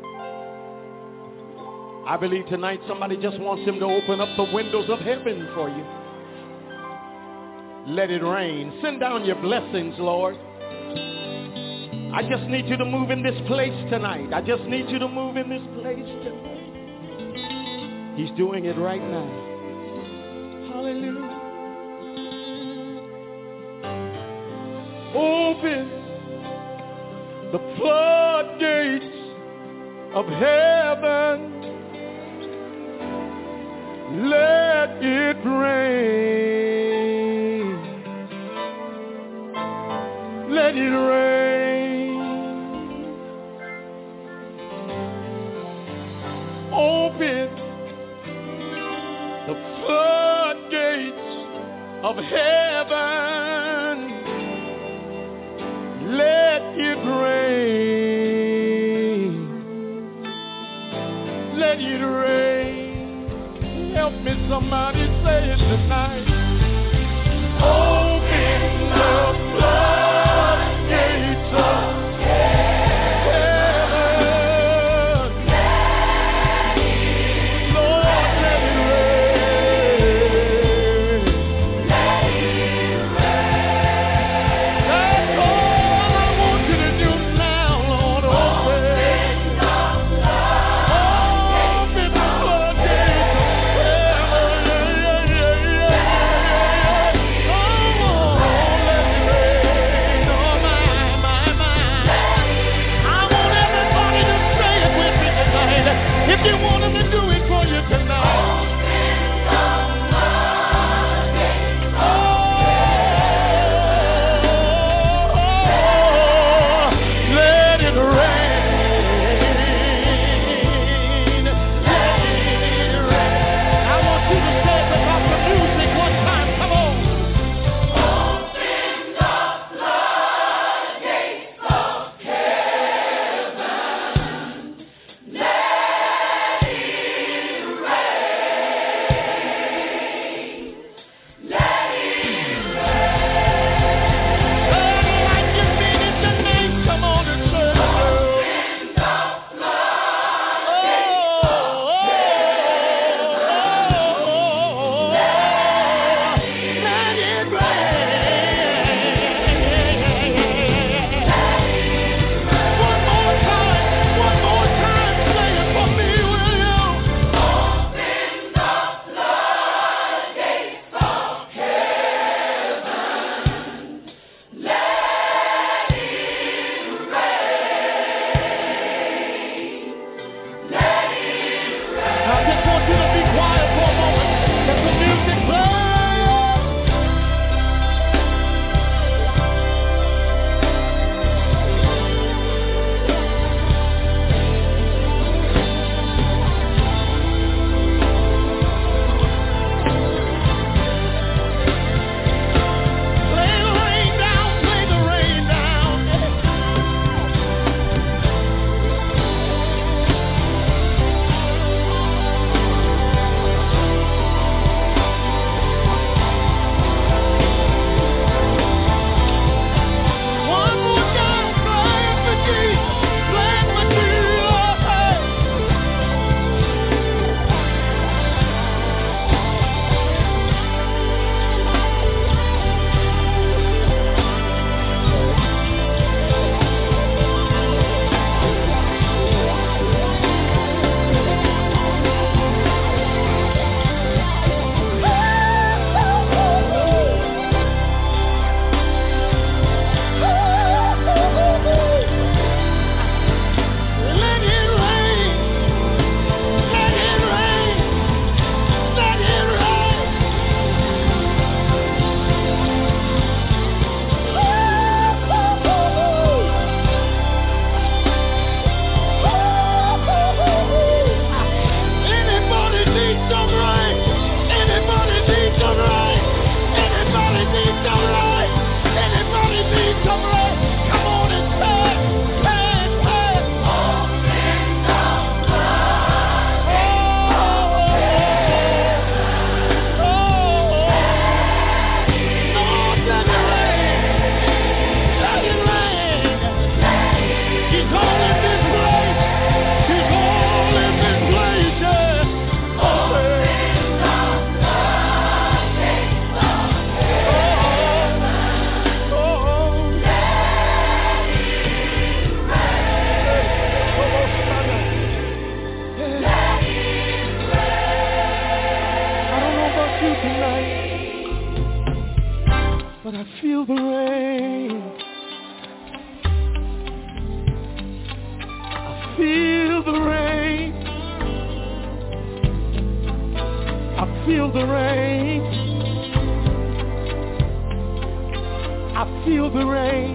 I believe tonight somebody just wants Him to open up the windows of heaven for you. Let it rain. Send down your blessings, Lord. I just need you to move in this place tonight. I just need you to move in this place tonight. He's doing it right now. Hallelujah. Open the floodgates of heaven. Let it rain. Let it rain. Open the floodgates of heaven. Let it rain. Let it rain. Help me, somebody say it tonight. Open the floodgates of heaven. Lord, let it rain. Let it rain. That's all I want you to do now, Lord. Open. Open the floodgates of heaven. Yeah, yeah, yeah, yeah, yeah. Oh, let it but I feel the rain. I feel the rain. I feel the rain. I feel the rain.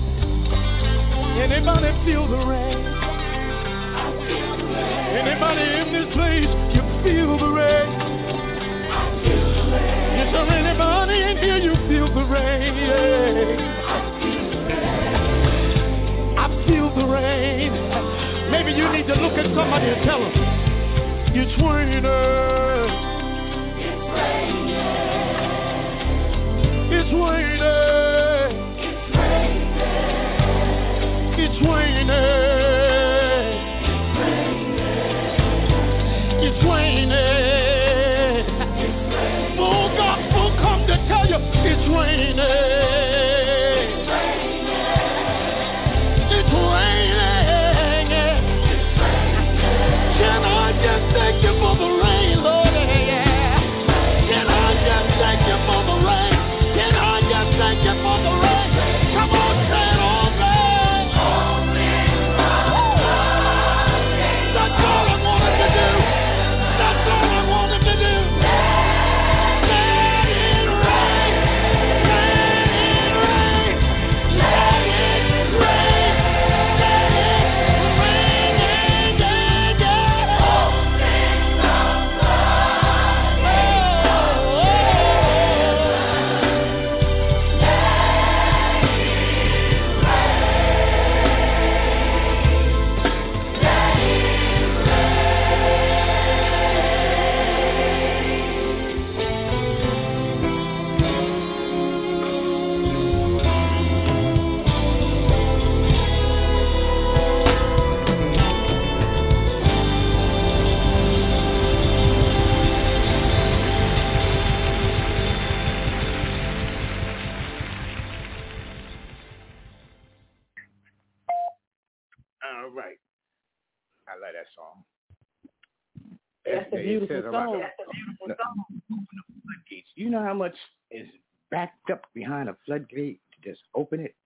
Anybody feel the rain? I feel the rain. Anybody in this place, you feel the rain? I feel the rain. Is there anybody in here, you feel the rain? Yeah. I feel the rain. I feel the rain. Maybe you need to look at somebody and tell them, it's raining. It's raining. It's raining. It's raining. It's raining. Full gospel come to tell you it's raining. It's raining. Can I just thank you for the rain, Lord? Can I just thank you for the rain? Can I just thank you for the rain? Come on, say it all. That's all I wanted to do. That's all I wanted to do. Let it rain. Let it rain. Let it rain. Let it rain. Yeah, yeah. All things are right. Oh, oh, All right. I like that song. That's a beautiful song. That's a beautiful song. Floodgates. You know how much is backed up behind a floodgate to just open it?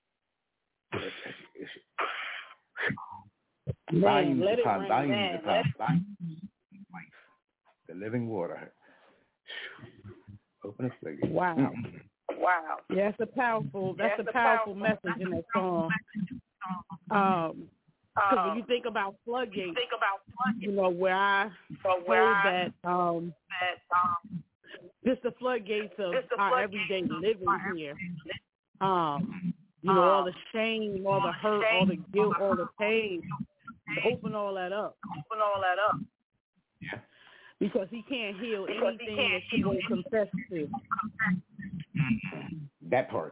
Man, volumes let it upon rain, volumes man. upon volumes of life. The living water. Open a floodgate. Wow. Mm-hmm. Wow. Yeah, that's a powerful. That's, that's a powerful, powerful message in that song. Um, because um, when you think about floodgates, think about floodgates, you know where I so where heard I, that um, that um, just the floodgates of the our floodgates everyday living our here. Um, you know, all the shame, all the hurt, all the guilt, all the pain. Open all that up. Open all that up. Yeah. Because he can't heal because anything can't that you won't confess to. That part.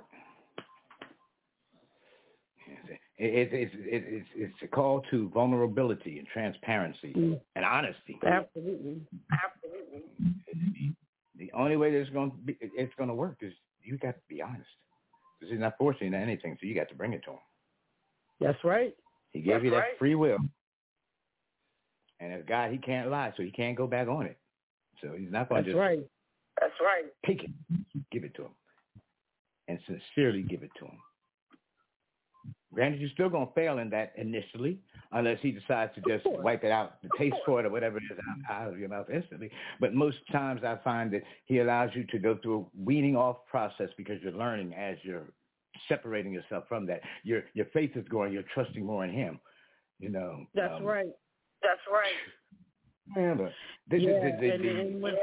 It, it, it, it, it's, it's a call to vulnerability and transparency mm. and honesty. Absolutely. Absolutely. The only way that it's going to be, it's going to work is you got to be honest. Because he's not forcing you into anything, so you got to bring it to him. That's right. He gave That's you that right. free will. And as God, he can't lie, so he can't go back on it. So he's not going to just right. That's right. take it, give it to him, and sincerely give it to him. Granted, you're still going to fail in that initially, unless he decides to just wipe it out, the taste for it or whatever it is out of your mouth instantly. But most times I find that he allows you to go through a weaning off process because you're learning as you're separating yourself from that. Your your faith is growing. You're trusting more in him. You know. That's um, right. That's right. Yeah, but this yeah, is the, the, and, the, and when,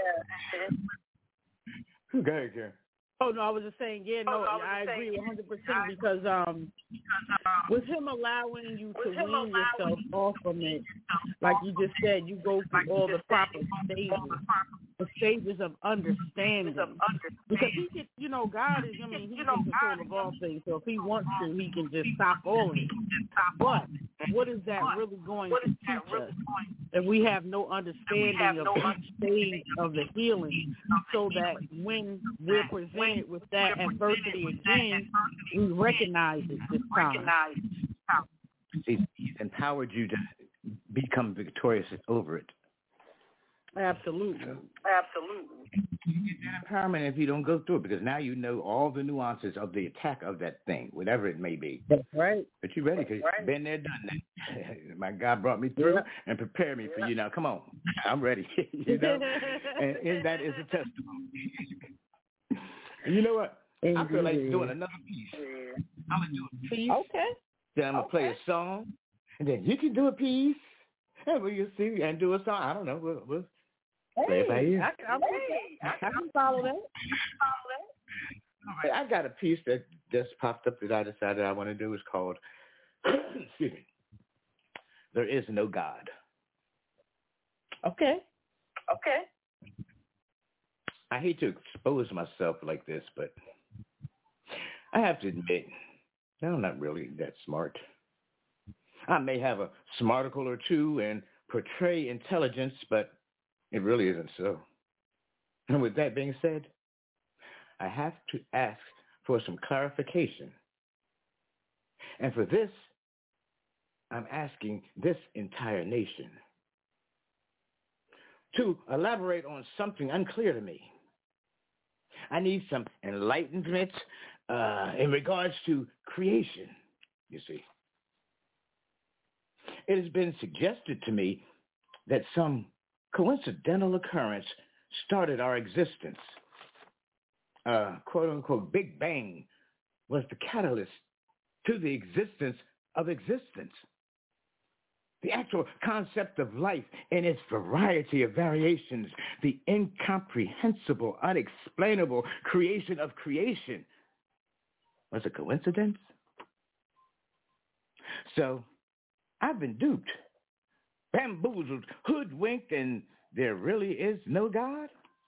yeah. Go ahead, Karen. Oh, no, I was just saying, yeah, no, oh, no I, I agree one hundred percent I, because um, with him allowing you to wean yourself off from it, like you just said, you go through all the proper stages, the stages of understanding. Because he can, you know, God is, I mean, he's in control of all things, so if he wants to, he can just stop all of it. But what is that really going to teach us if we have no understanding of each stage of the healing so that when we're presented with that adversity again, we recognize it this time. He's empowered you to become victorious over it. Absolutely. Absolutely. you get that empowerment if you don't go through it, because now you know all the nuances of the attack of that thing, whatever it may be. That's right. But you're ready because right. you've been there, done that. My God brought me through yeah. and prepared me yeah. for you now. Come on. I'm ready. you know, and, and that is a testimony. And you know what? Indeed. I feel like doing another piece. I'm going to do a piece. Okay. Then I'm going to okay. play a song. And then you can do a piece. And we'll see and do a song. I don't know. We'll, we'll hey, I, I'm hey, I, I can follow that. All right, I got a piece that just popped up that I decided I want to do. It's called, excuse me, There Is No God. Okay. Okay. I hate to expose myself like this, but I have to admit, I'm not really that smart. I may have a smarticle or two and portray intelligence, but it really isn't so. And with that being said, I have to ask for some clarification. And for this, I'm asking this entire nation to elaborate on something unclear to me. I need some enlightenment uh, in regards to creation, you see. It has been suggested to me that some coincidental occurrence started our existence. Uh, quote-unquote Big Bang was the catalyst to the existence of existence. The actual concept of life in its variety of variations, the incomprehensible, unexplainable creation of creation, was a coincidence? So I've been duped, bamboozled, hoodwinked, and there really is no God?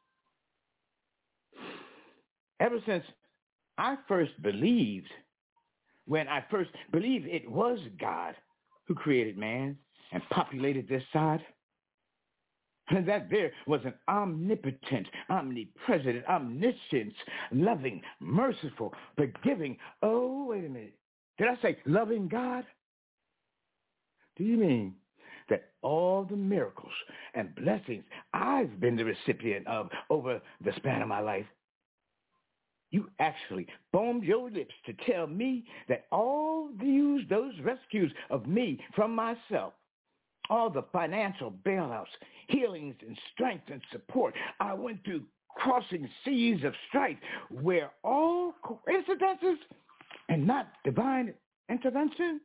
Ever since I first believed, when I first believed it was God who created man and populated this side, and that there was an omnipotent, omnipresent, omniscient, loving, merciful, forgiving, oh, wait a minute, did I say loving God? Do you mean that all the miracles and blessings I've been the recipient of over the span of my life, you actually foamed your lips to tell me that all these, those rescues of me from myself, all the financial bailouts, healings and strength and support I went through crossing seas of strife were all coincidences and not divine intervention?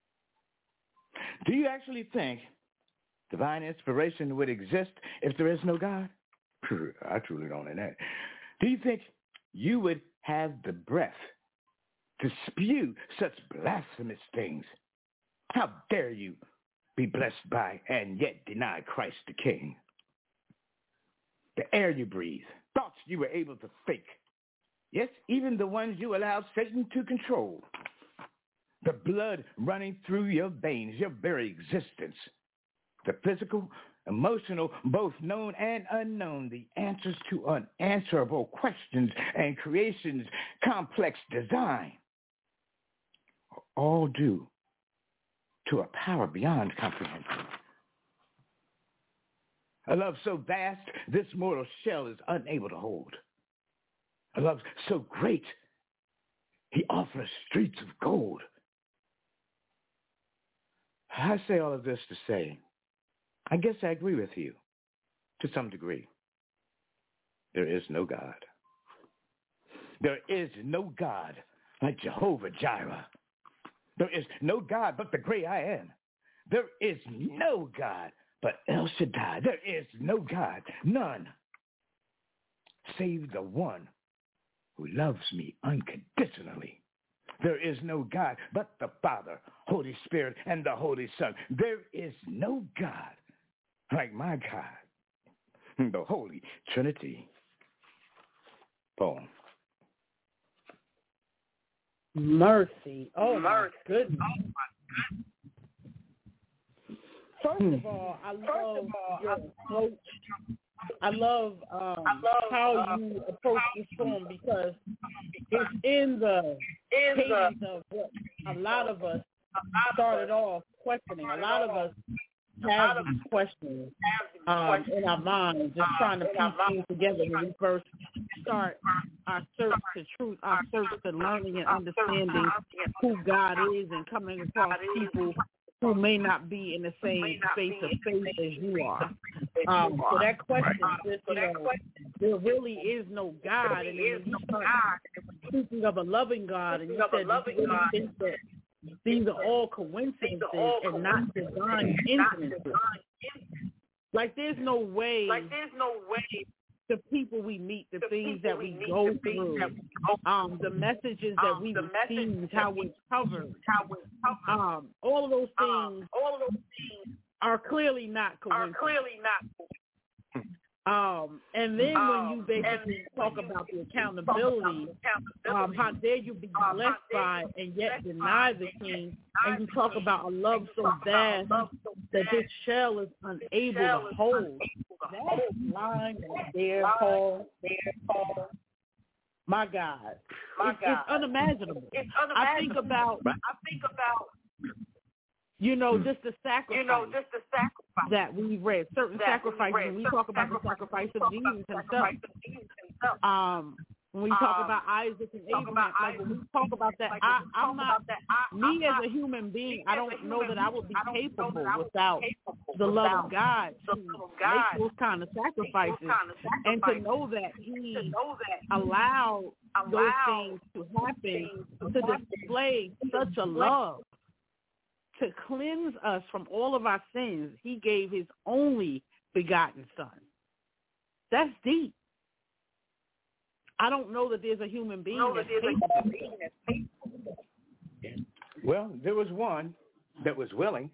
Do you actually think divine inspiration would exist if there is no God? I truly don't know that. Do you think you would have the breath to spew such blasphemous things? How dare you be blessed by and yet deny Christ the King? The air you breathe, thoughts you were able to fake. Yes, even the ones you allowed Satan to control. The blood running through your veins, your very existence. The physical, emotional, both known and unknown, the answers to unanswerable questions and creation's complex design, all due to a power beyond comprehension. A love so vast, this mortal shell is unable to hold. A love so great, he offers streets of gold. I say all of this to say, I guess I agree with you to some degree. There is no God. There is no God like Jehovah Jireh. There is no God but the great I am. There is no God but El Shaddai. There is no God, none, save the one who loves me unconditionally. There is no God but the Father, Holy Spirit, and the Holy Son. There is no God like my God, the Holy Trinity. Poem. Mercy. Oh, my goodness. First of all, I love your approach. I love, um, I love how um, you approach this poem because it's in the cadence of what a lot of us started off questioning. A lot of us have these questions um, in our minds, just trying to piece things together when we first start our search to truth, our search to learning and understanding who God is and coming across people who may not be in the same space of faith as you are. Um, so that question, just, you know, there really is no God. And then when you start speaking of a loving God, and you said you really think that these are all coincidences and not divine incidences. Like there's no way. Like there's no way. The people we meet, the, the things that we, we go through, um, the messages that um, we receive, how we're covered, how we're covered. Um, all of those things, um, all of those things are clearly not coincidence. Are clearly not. Um, and then um, when you basically talk about the accountability, um, how dare you be blessed by and yet deny the King, and you talk about a love so vast that this shell is unable to hold. That line right there, Paul, my God, My it's, God. it's unimaginable. It's unimaginable. I think about, I think about, you know, just the sacrifice, you know, just the sacrifice that we read, certain sacrifices. When we talk about the sacrifice of Jesus himself, um, when we talk um, about Isaac and Abraham, like when we talk about that, like I, I'm not, that, I, me as a human being, I don't know that I would be capable without the love of God to make those kind of sacrifices and to know that he allowed those things to happen, to display such a love, to cleanse us from all of our sins. He gave his only begotten son. That's deep. I don't know that there's a human being no, that's capable. Well, there was one that was willing,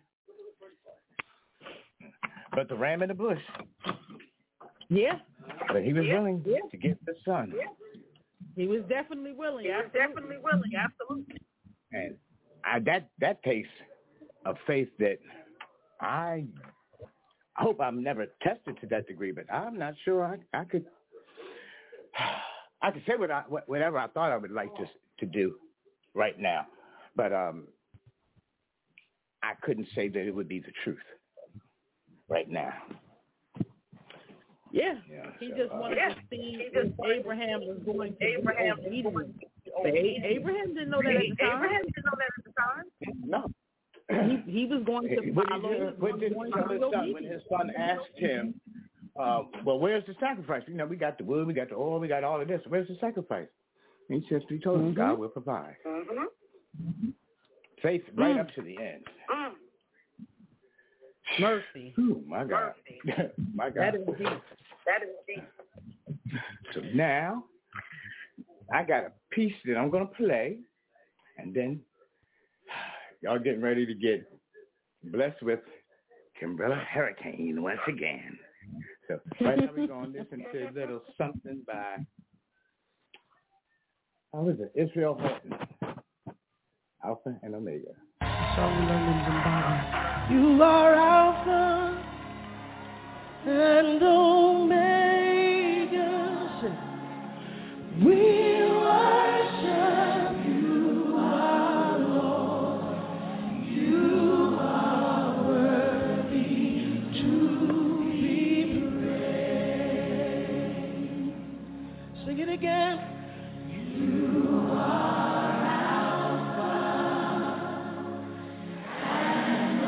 but the ram in the bush. Yeah. But he was yeah. willing yeah. to give the son. Yeah. He was definitely willing. He was definitely willing. Absolutely. And I, that that takes a faith that I hope I'm never tested to that degree, but I'm not sure I, I could. I could say what I, whatever I thought I would like to to do right now, but um, I couldn't say that it would be the truth right now. Yeah, yeah he so, just wanted uh, to see if Abraham was going to Abraham be obedient. Abraham didn't know that at the time. Abraham didn't know that at the time. No. He, he was going to follow. When did he tell his son, when his son asked him, Uh, well, where's the sacrifice? You know, we got the wood, we got the oil, we got all of this. Where's the sacrifice? And he says, he told him, mm-hmm. God will provide. Mm-hmm. Faith right mm. up to the end. Mm. Mercy. Ooh, my God. my God. That is deep. That is deep. So now, I got a piece that I'm going to play, and then y'all getting ready to get blessed with Kimbrella Hurricane once again. So right now we're going to listen to a little something by, how is it, Israel Houghton, Alpha and Omega. Song we learned in Zimbabwe. You are Alpha and Omega. We worship you, our Lord. You are worthy to be praised. Sing it again. You are Alpha and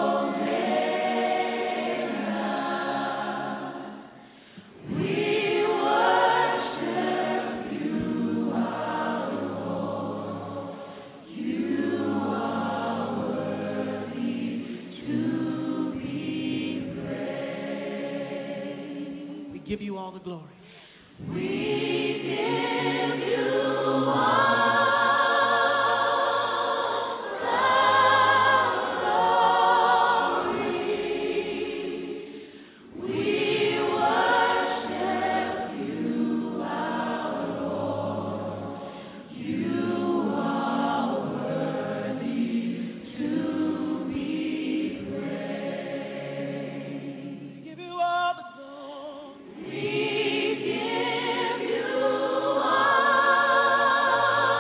Omega. We worship you, our Lord. You are worthy to be praised. We give you all the glory. We give you all the glory. We worship you, our Lord. You are worthy to be praised. We give you all the glory. We give you all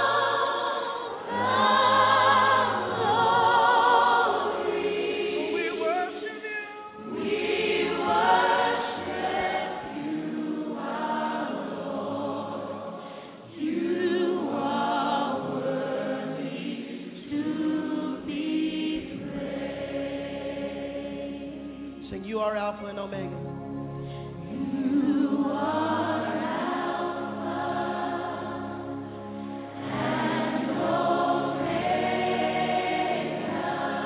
Alpha and Omega. You are Alpha and Omega.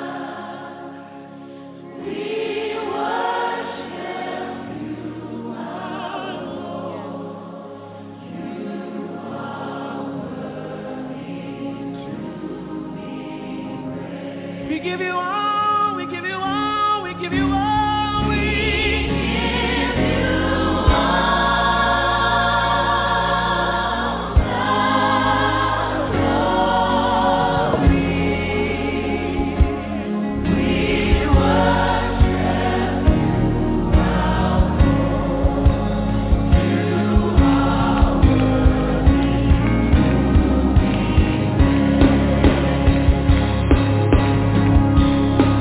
We worship you, our Lord. You are worthy to be praised. We give you all, we give you all, we give you all. We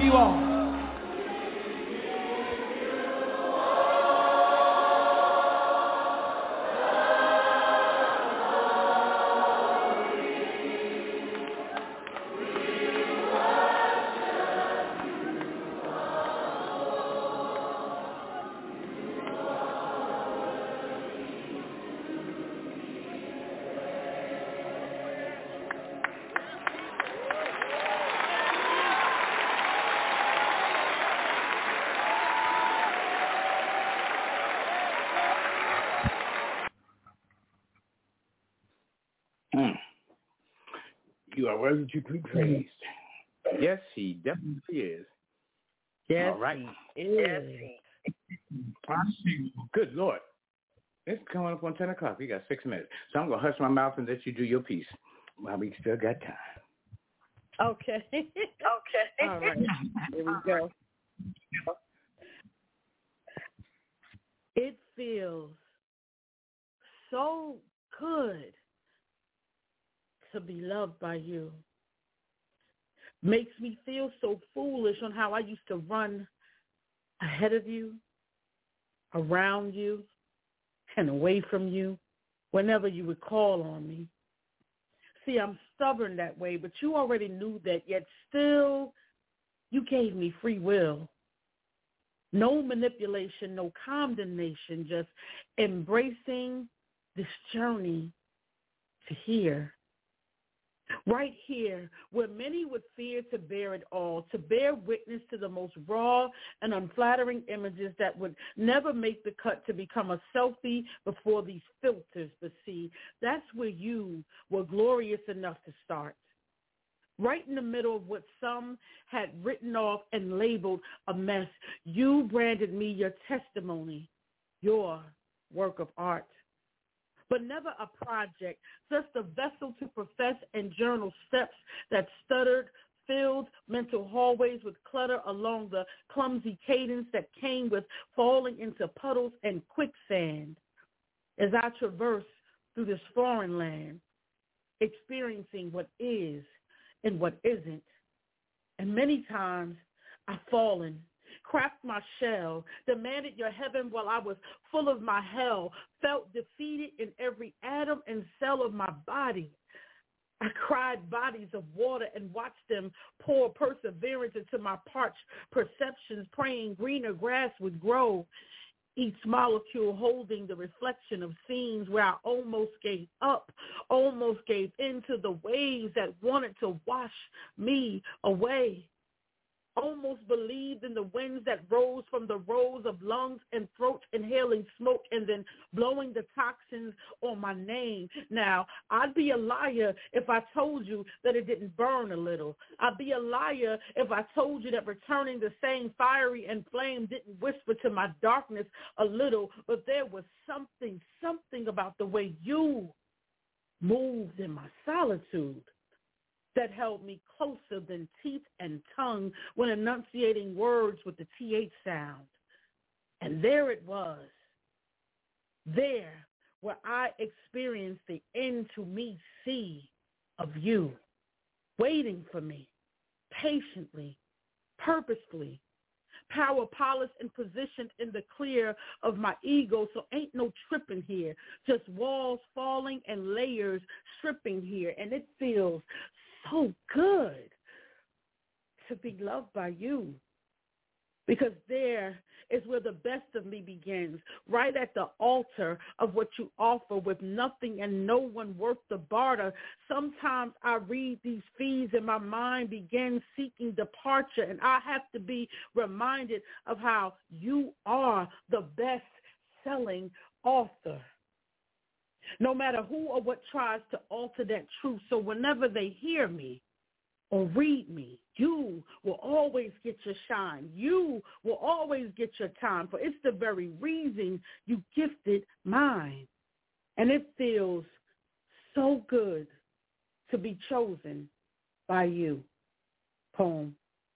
you all. You are worthy to be praised. Yes, he definitely is. Yes, all right. he is. Good Lord. It's coming up on ten o'clock. We got six minutes. So I'm going to hush my mouth and let you do your piece while we still got time. Okay. Okay. All right. Here we go. It feels so good to be loved by you. Makes me feel so foolish on how I used to run ahead of you, around you, and away from you whenever you would call on me. See, I'm stubborn that way, but you already knew that, yet still you gave me free will. No manipulation, no condemnation, just embracing this journey to here. Right here, where many would fear to bear it all, to bear witness to the most raw and unflattering images that would never make the cut to become a selfie before these filters. But see, that's where you were glorious enough to start. Right in the middle of what some had written off and labeled a mess, you branded me your testimony, your work of art. But never a project, just a vessel to profess and journal steps that stuttered, filled mental hallways with clutter along the clumsy cadence that came with falling into puddles and quicksand. As I traverse through this foreign land, experiencing what is and what isn't. And many times I've fallen, cracked my shell, demanded your heaven while I was full of my hell, felt defeated in every atom and cell of my body. I cried bodies of water and watched them pour perseverance into my parched perceptions, praying greener grass would grow. Each molecule holding the reflection of scenes where I almost gave up, almost gave in to the waves that wanted to wash me away. Almost believed in the winds that rose from the rows of lungs and throats, inhaling smoke and then blowing the toxins on my name. Now, I'd be a liar if I told you that it didn't burn a little. I'd be a liar if I told you that returning the same fiery and flame didn't whisper to my darkness a little, but there was something, something about the way you moved in my solitude that held me closer than teeth and tongue when enunciating words with the T H sound. And there it was, there where I experienced the end to me see of you, waiting for me, patiently, purposefully, power polished and positioned in the clear of my ego, so ain't no tripping here, just walls falling and layers stripping here, and it feels so good to be loved by you, because there is where the best of me begins, right at the altar of what you offer with nothing and no one worth the barter. Sometimes I read these fees and my mind begins seeking departure, and I have to be reminded of how you are the best-selling author. No matter who or what tries to alter that truth. So whenever they hear me or read me, you will always get your shine. You will always get your time, for it's the very reason you gifted mine. And it feels so good to be chosen by you. Poem.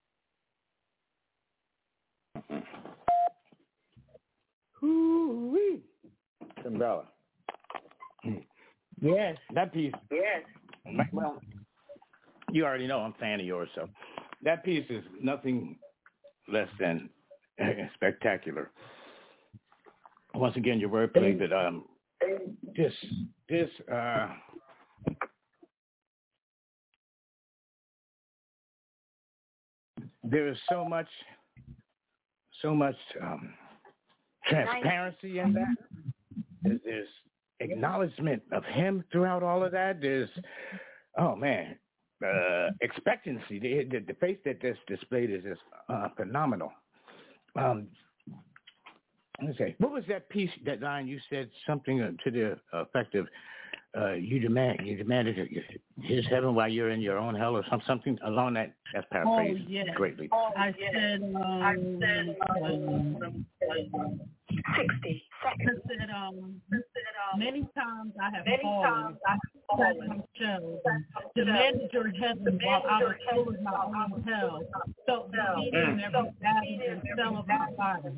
Ooh-wee. Umbrella. Yes. That piece. Yes. Well, you already know I'm a fan of yours, so that piece is nothing less than spectacular. Once again, your wordplay, but um, this, this, uh, there is so much, so much um, transparency in that. There's, there's acknowledgement of him throughout all of that. There's, oh man, uh, expectancy. The, the, the face that that's displayed is just uh, phenomenal. Um, let's say, what was that piece, that line you said something to the effect of, uh, you demand, you demanded his heaven while you're in your own hell, or some, something along that. That's paraphrased oh, yes. greatly. Oh, I yes. said, um, I said, um, sixty seconds. I said, um, many times I have Many fallen, times I have fallen, my shell, demanded your heaven while I was full of my own hell, felt defeated in every savage and cell of my body.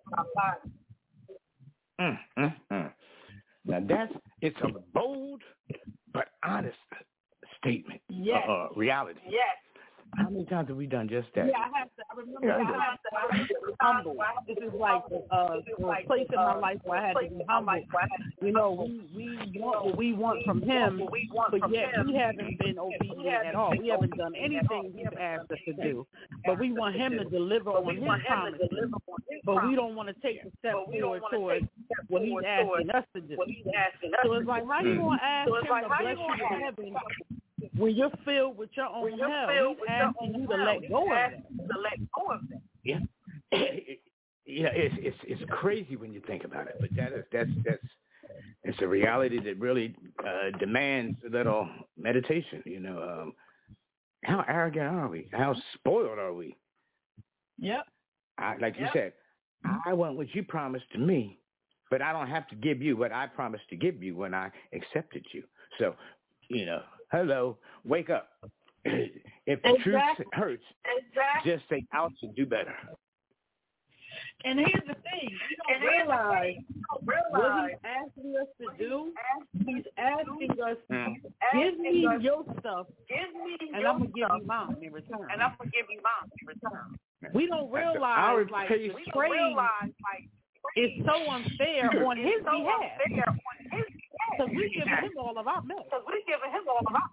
Mm, mm, mm. Now that's, it's a bold but honest statement. Yes. Uh, uh, reality. Yes. How many times have we done just that? Yeah, I have to. I remember Yeah, I have to. I have to be humble. This is like uh, a place in my life where I had to be humble. You know, we we want what we want from him, but yet we haven't been obedient at all. We haven't done anything he's asked us to do, but we want him to deliver on his promises. But we don't want to take the step forward towards what he's asking us to do. So it's like, how you gonna ask him to bless you in heaven when you're filled with your own hell? He's asking you to let go of that. To let go of that. Yeah, yeah. It's it's it's crazy when you think about it, but that is that's that's it's a reality that really uh, demands a little meditation. You know, um, how arrogant are we? How spoiled are we? Yep. I, like you Yep. said, I want what you promised to me, but I don't have to give you what I promised to give you when I accepted you. So, you know, hello, wake up. If the Exactly. truth hurts, Exactly. just say, "I'll do better." And here's the thing: you don't And here's the realize thing, you don't what realize he's asking us to do. He's asking us, Mm. give me asking us, your stuff, give me and your I'm gonna give stuff, you mine in return. and I'm gonna give you mine in return. We don't Our realize like pace- the We don't trade realize like is so unfair on his it's so behalf unfair on his because we're giving him all of our mess. because we're giving him all of our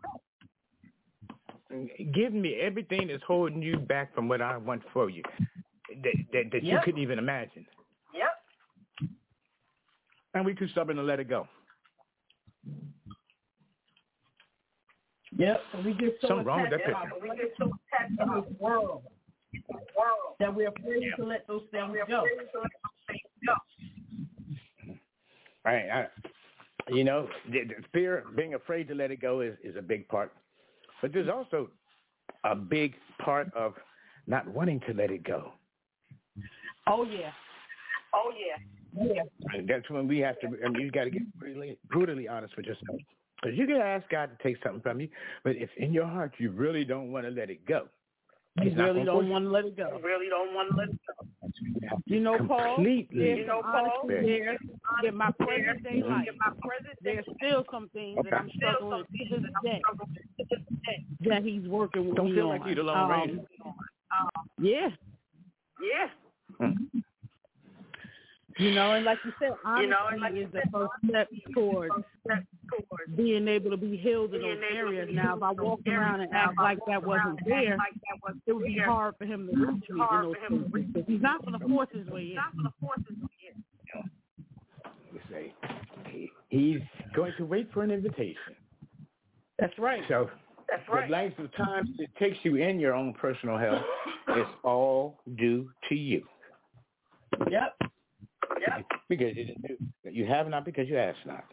Give me everything that's holding you back from what I want for you, that that, that Yep. you couldn't even imagine, Yep. and we too stubborn to let it go. Yep. And we get so Something wrong with that attached picture. We get so attached to to this world world that we're afraid Yeah. to let those things we're go. afraid to let those things go. Right? I, you know, the, the fear, being afraid to let it go, is, is a big part. But there's also a big part of not wanting to let it go. Oh yeah. Oh yeah. Yeah. And that's when we have to. I mean, you got to get really brutally honest with yourself, because you can ask God to take something from you, but if in your heart you really don't want to let it go, You He's not really gonna don't force want to let it go. We really don't want to let it go. You know, Paul, completely. there's You know, some Paul, honesty there. In my present day life, In my present day there's still some things that I'm still struggling some with to things this that I'm day struggling with to this day. that he's working with Don't me feel on. like you're the Lone Um, Ranger. Um, Yeah. yeah. Hmm. You know, and like you said, honesty You know, and like is you the said, first step towards Step towards being able to be healed in being those able to areas. be Now, if I healed in walked those around areas. and Now, act if I like walked that wasn't around and there, act like that wasn't it would be there, hard for him to reach me in hard those for him to places. reach me. Because he's not going to force his way in. He's not going to force his way in. You say he, he's going to wait for an invitation. That's right. So That's the right. length of time it takes you in your own personal hell is all due to you. Yep. Yep. Because you, you have not because you ask not.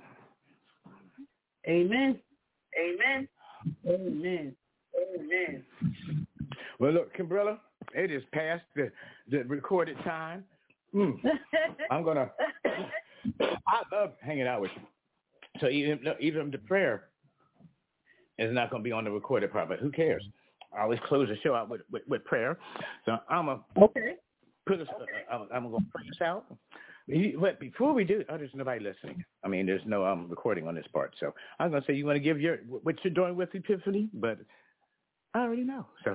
Amen. Amen. Amen. Amen. Well, look, Kimbrella, it is past the, the recorded time. Mm. I'm going to, I love hanging out with you. So even, even the prayer is not going to be on the recorded part, but who cares? I always close the show out with, with, with prayer. So I'm going to Okay. put us, uh, I'm going to pray us out. But before we do, oh, there's nobody listening. I mean, there's no um, recording on this part. So I'm going to say, you want to give your, what you're doing with Epiphany, but I already know. So,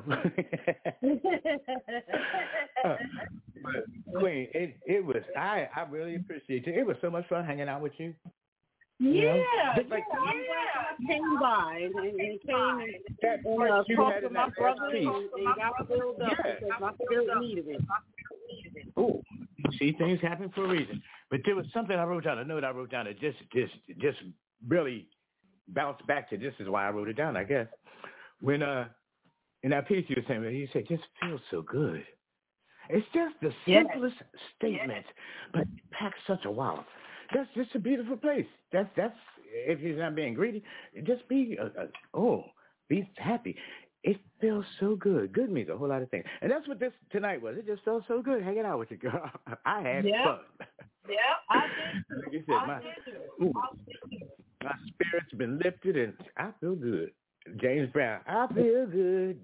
uh, but Queen, it it was. I I really appreciate you. It was so much fun hanging out with you. You yeah, know? Just like, yeah. I'm glad I came by and, and, and came and, that and uh, talked to my brother and, and got filled up yeah. because my spirit needed it. Oh, see, things happen for a reason. But there was something I wrote down, a note I wrote down that just just just really bounced back to. This is why I wrote it down, I guess. When uh in that piece you were saying, you said, just feels so good. It's just the simplest yes. statement, yes. but it packs such a wow. That's just a beautiful place. That's that's if you're not being greedy, just be uh, uh, oh, be happy. It feels so good. Good means a whole lot of things, and that's what this tonight was. It just felt so good hanging out with you, girl. I had yep. fun. Yeah, I did. Like you said, my, ooh, my spirit's been lifted, and I feel good. James Brown, I feel good.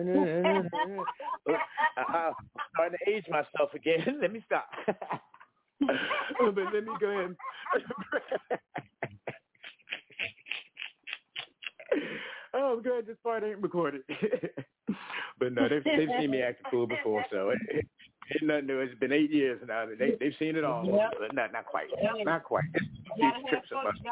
I'm starting to age myself again. Let me stop. But let me go ahead. Oh, I'm glad this part ain't recorded. But no, they've, they've seen me act a fool before, so it, it, it's nothing new. It's been eight years now. They, they've seen it all. Yep. But not, not quite. Yep. Not quite. These trips are much.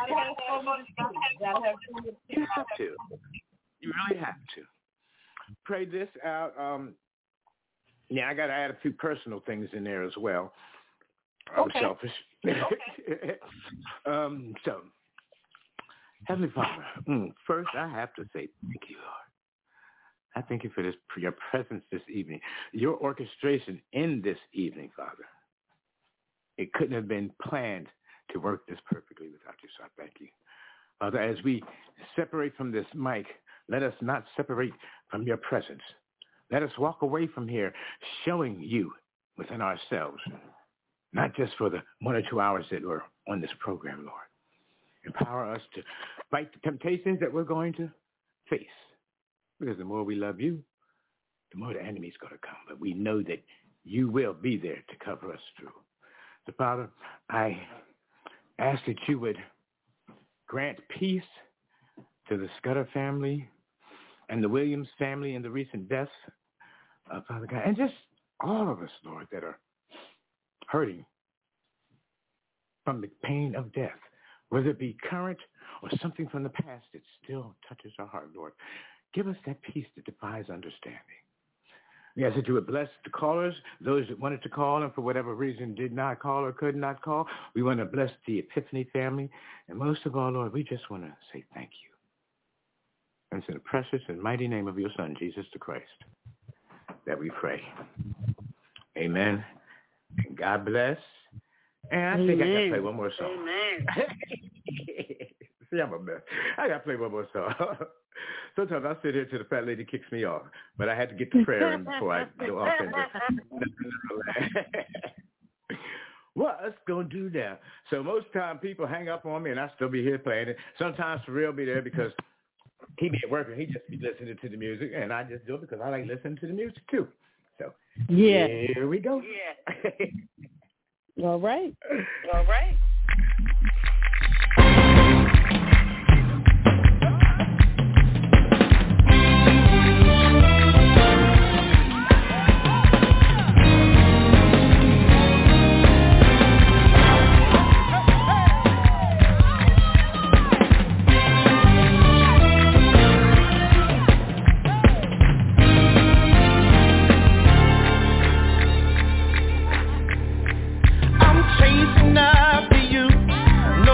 You have to. You really have to. Pray this out. Um, yeah, I got to add a few personal things in there as well. I'm okay. selfish. Okay. um, so, Heavenly Father, mm, first I have to say thank you, Lord. I thank you for this, for your presence this evening, your orchestration in this evening, Father. It couldn't have been planned to work this perfectly without you, so I thank you. Father, as we separate from this mic, let us not separate from your presence. Let us walk away from here showing you within ourselves, not just for the one or two hours that we're on this program, Lord. Empower us to fight the temptations that we're going to face. Because the more we love you, the more the enemy's going to come. But we know that you will be there to cover us through. So, Father, I ask that you would grant peace to the Scudder family and the Williams family in the recent deaths, uh, Father God, and just all of us, Lord, that are hurting from the pain of death, whether it be current or something from the past that still touches our heart, Lord. Give us that peace that defies understanding. We ask that you would bless the callers, those that wanted to call and for whatever reason did not call or could not call. We want to bless the Epiphany family. And most of all, Lord, we just want to say thank you. And it's in the precious and mighty name of your Son, Jesus the Christ, that we pray. Amen. And God bless. And I Amen. think I got to play one more song. Amen. See, I'm a mess. I got to play one more song. Sometimes I sit here till the fat lady kicks me off, but I had to get the prayer in before I go off into what's going to do now? So most time people hang up on me and I still be here playing it. Sometimes for real be there because he be at work and he just be listening to the music, and I just do it because I like listening to the music too. So yeah, here we go. Yeah. All right. All right. Chasing after you,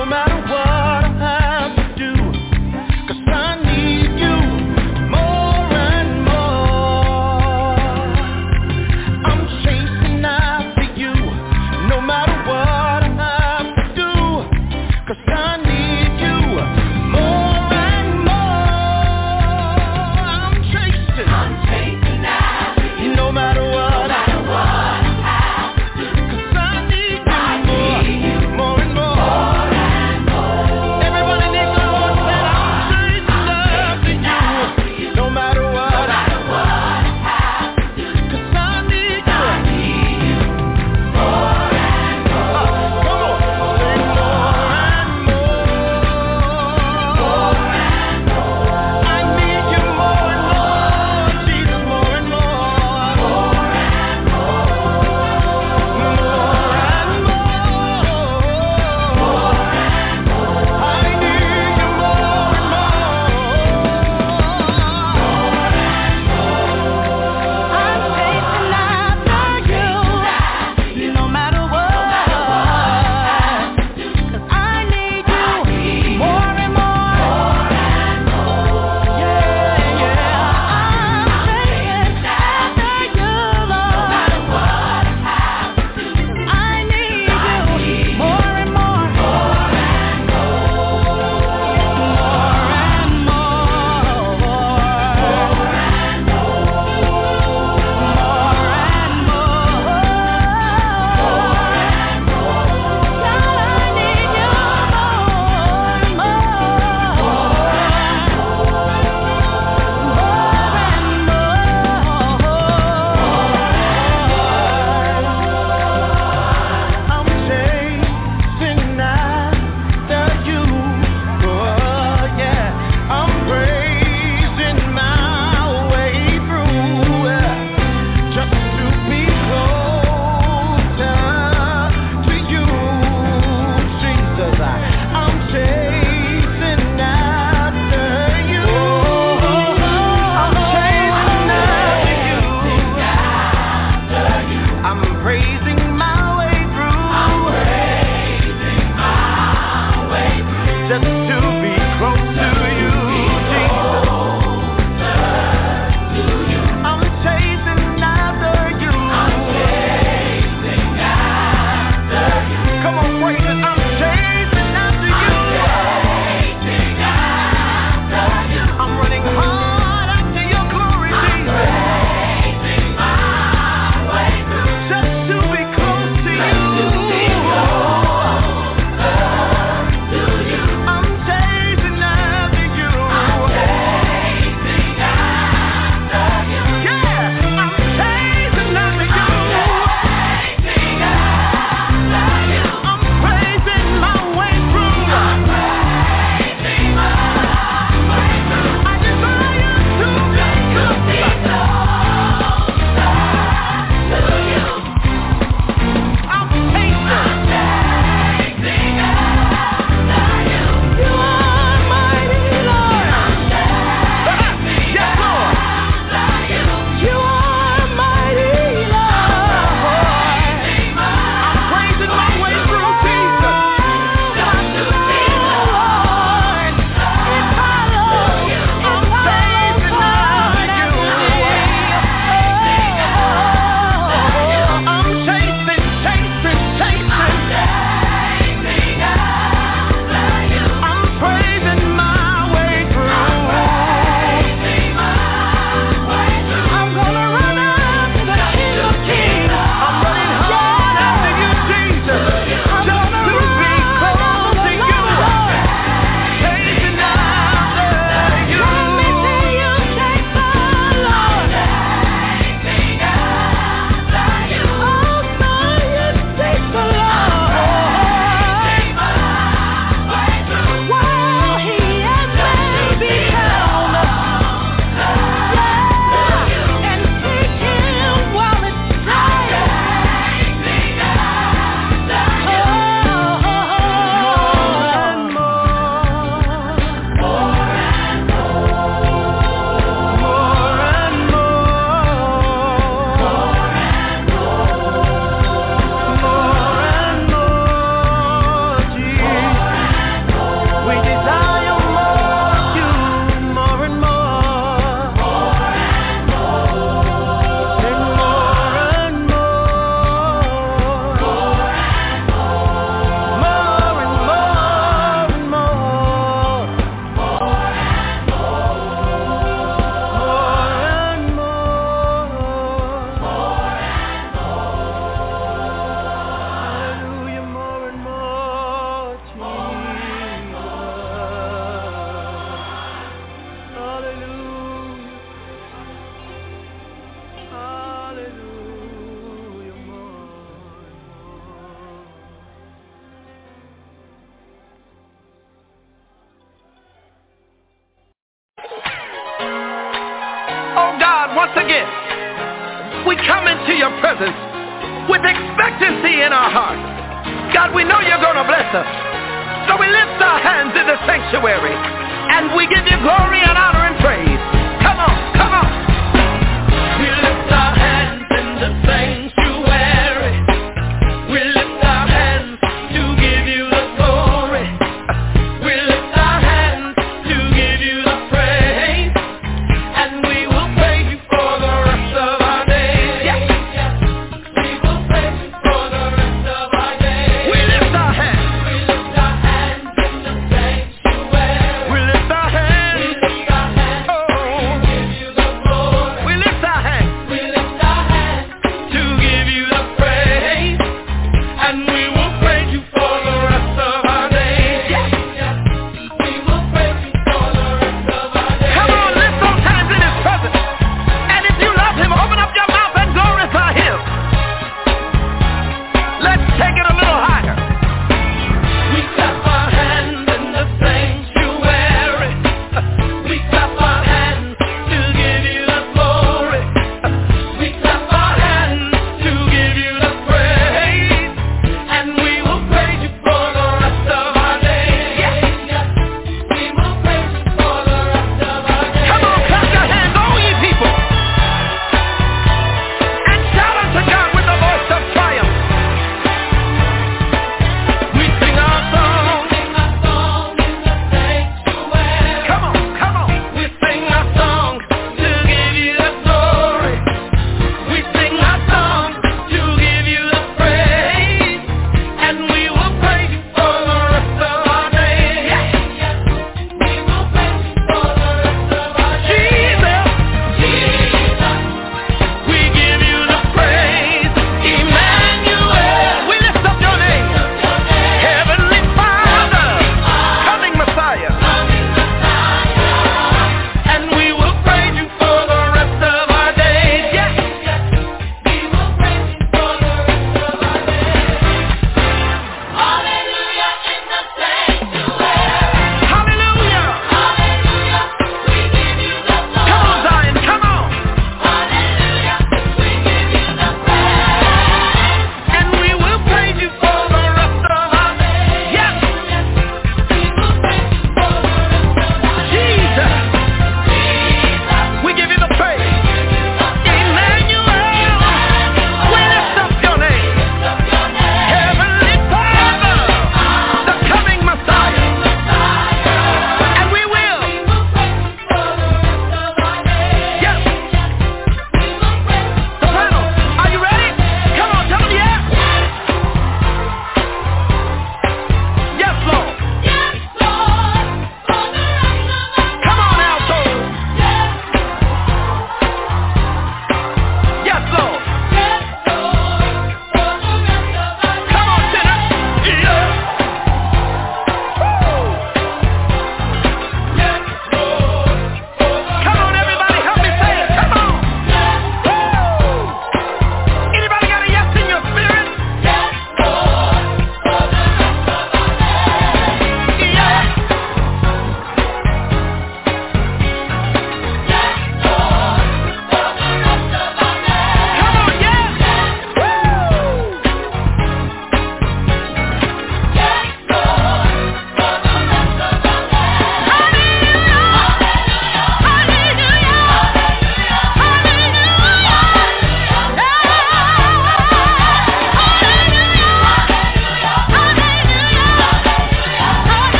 once again, we come into your presence with expectancy in our hearts. God, we know you're going to bless us. So we lift our hands in the sanctuary and we give you glory and honor and praise. Come on, come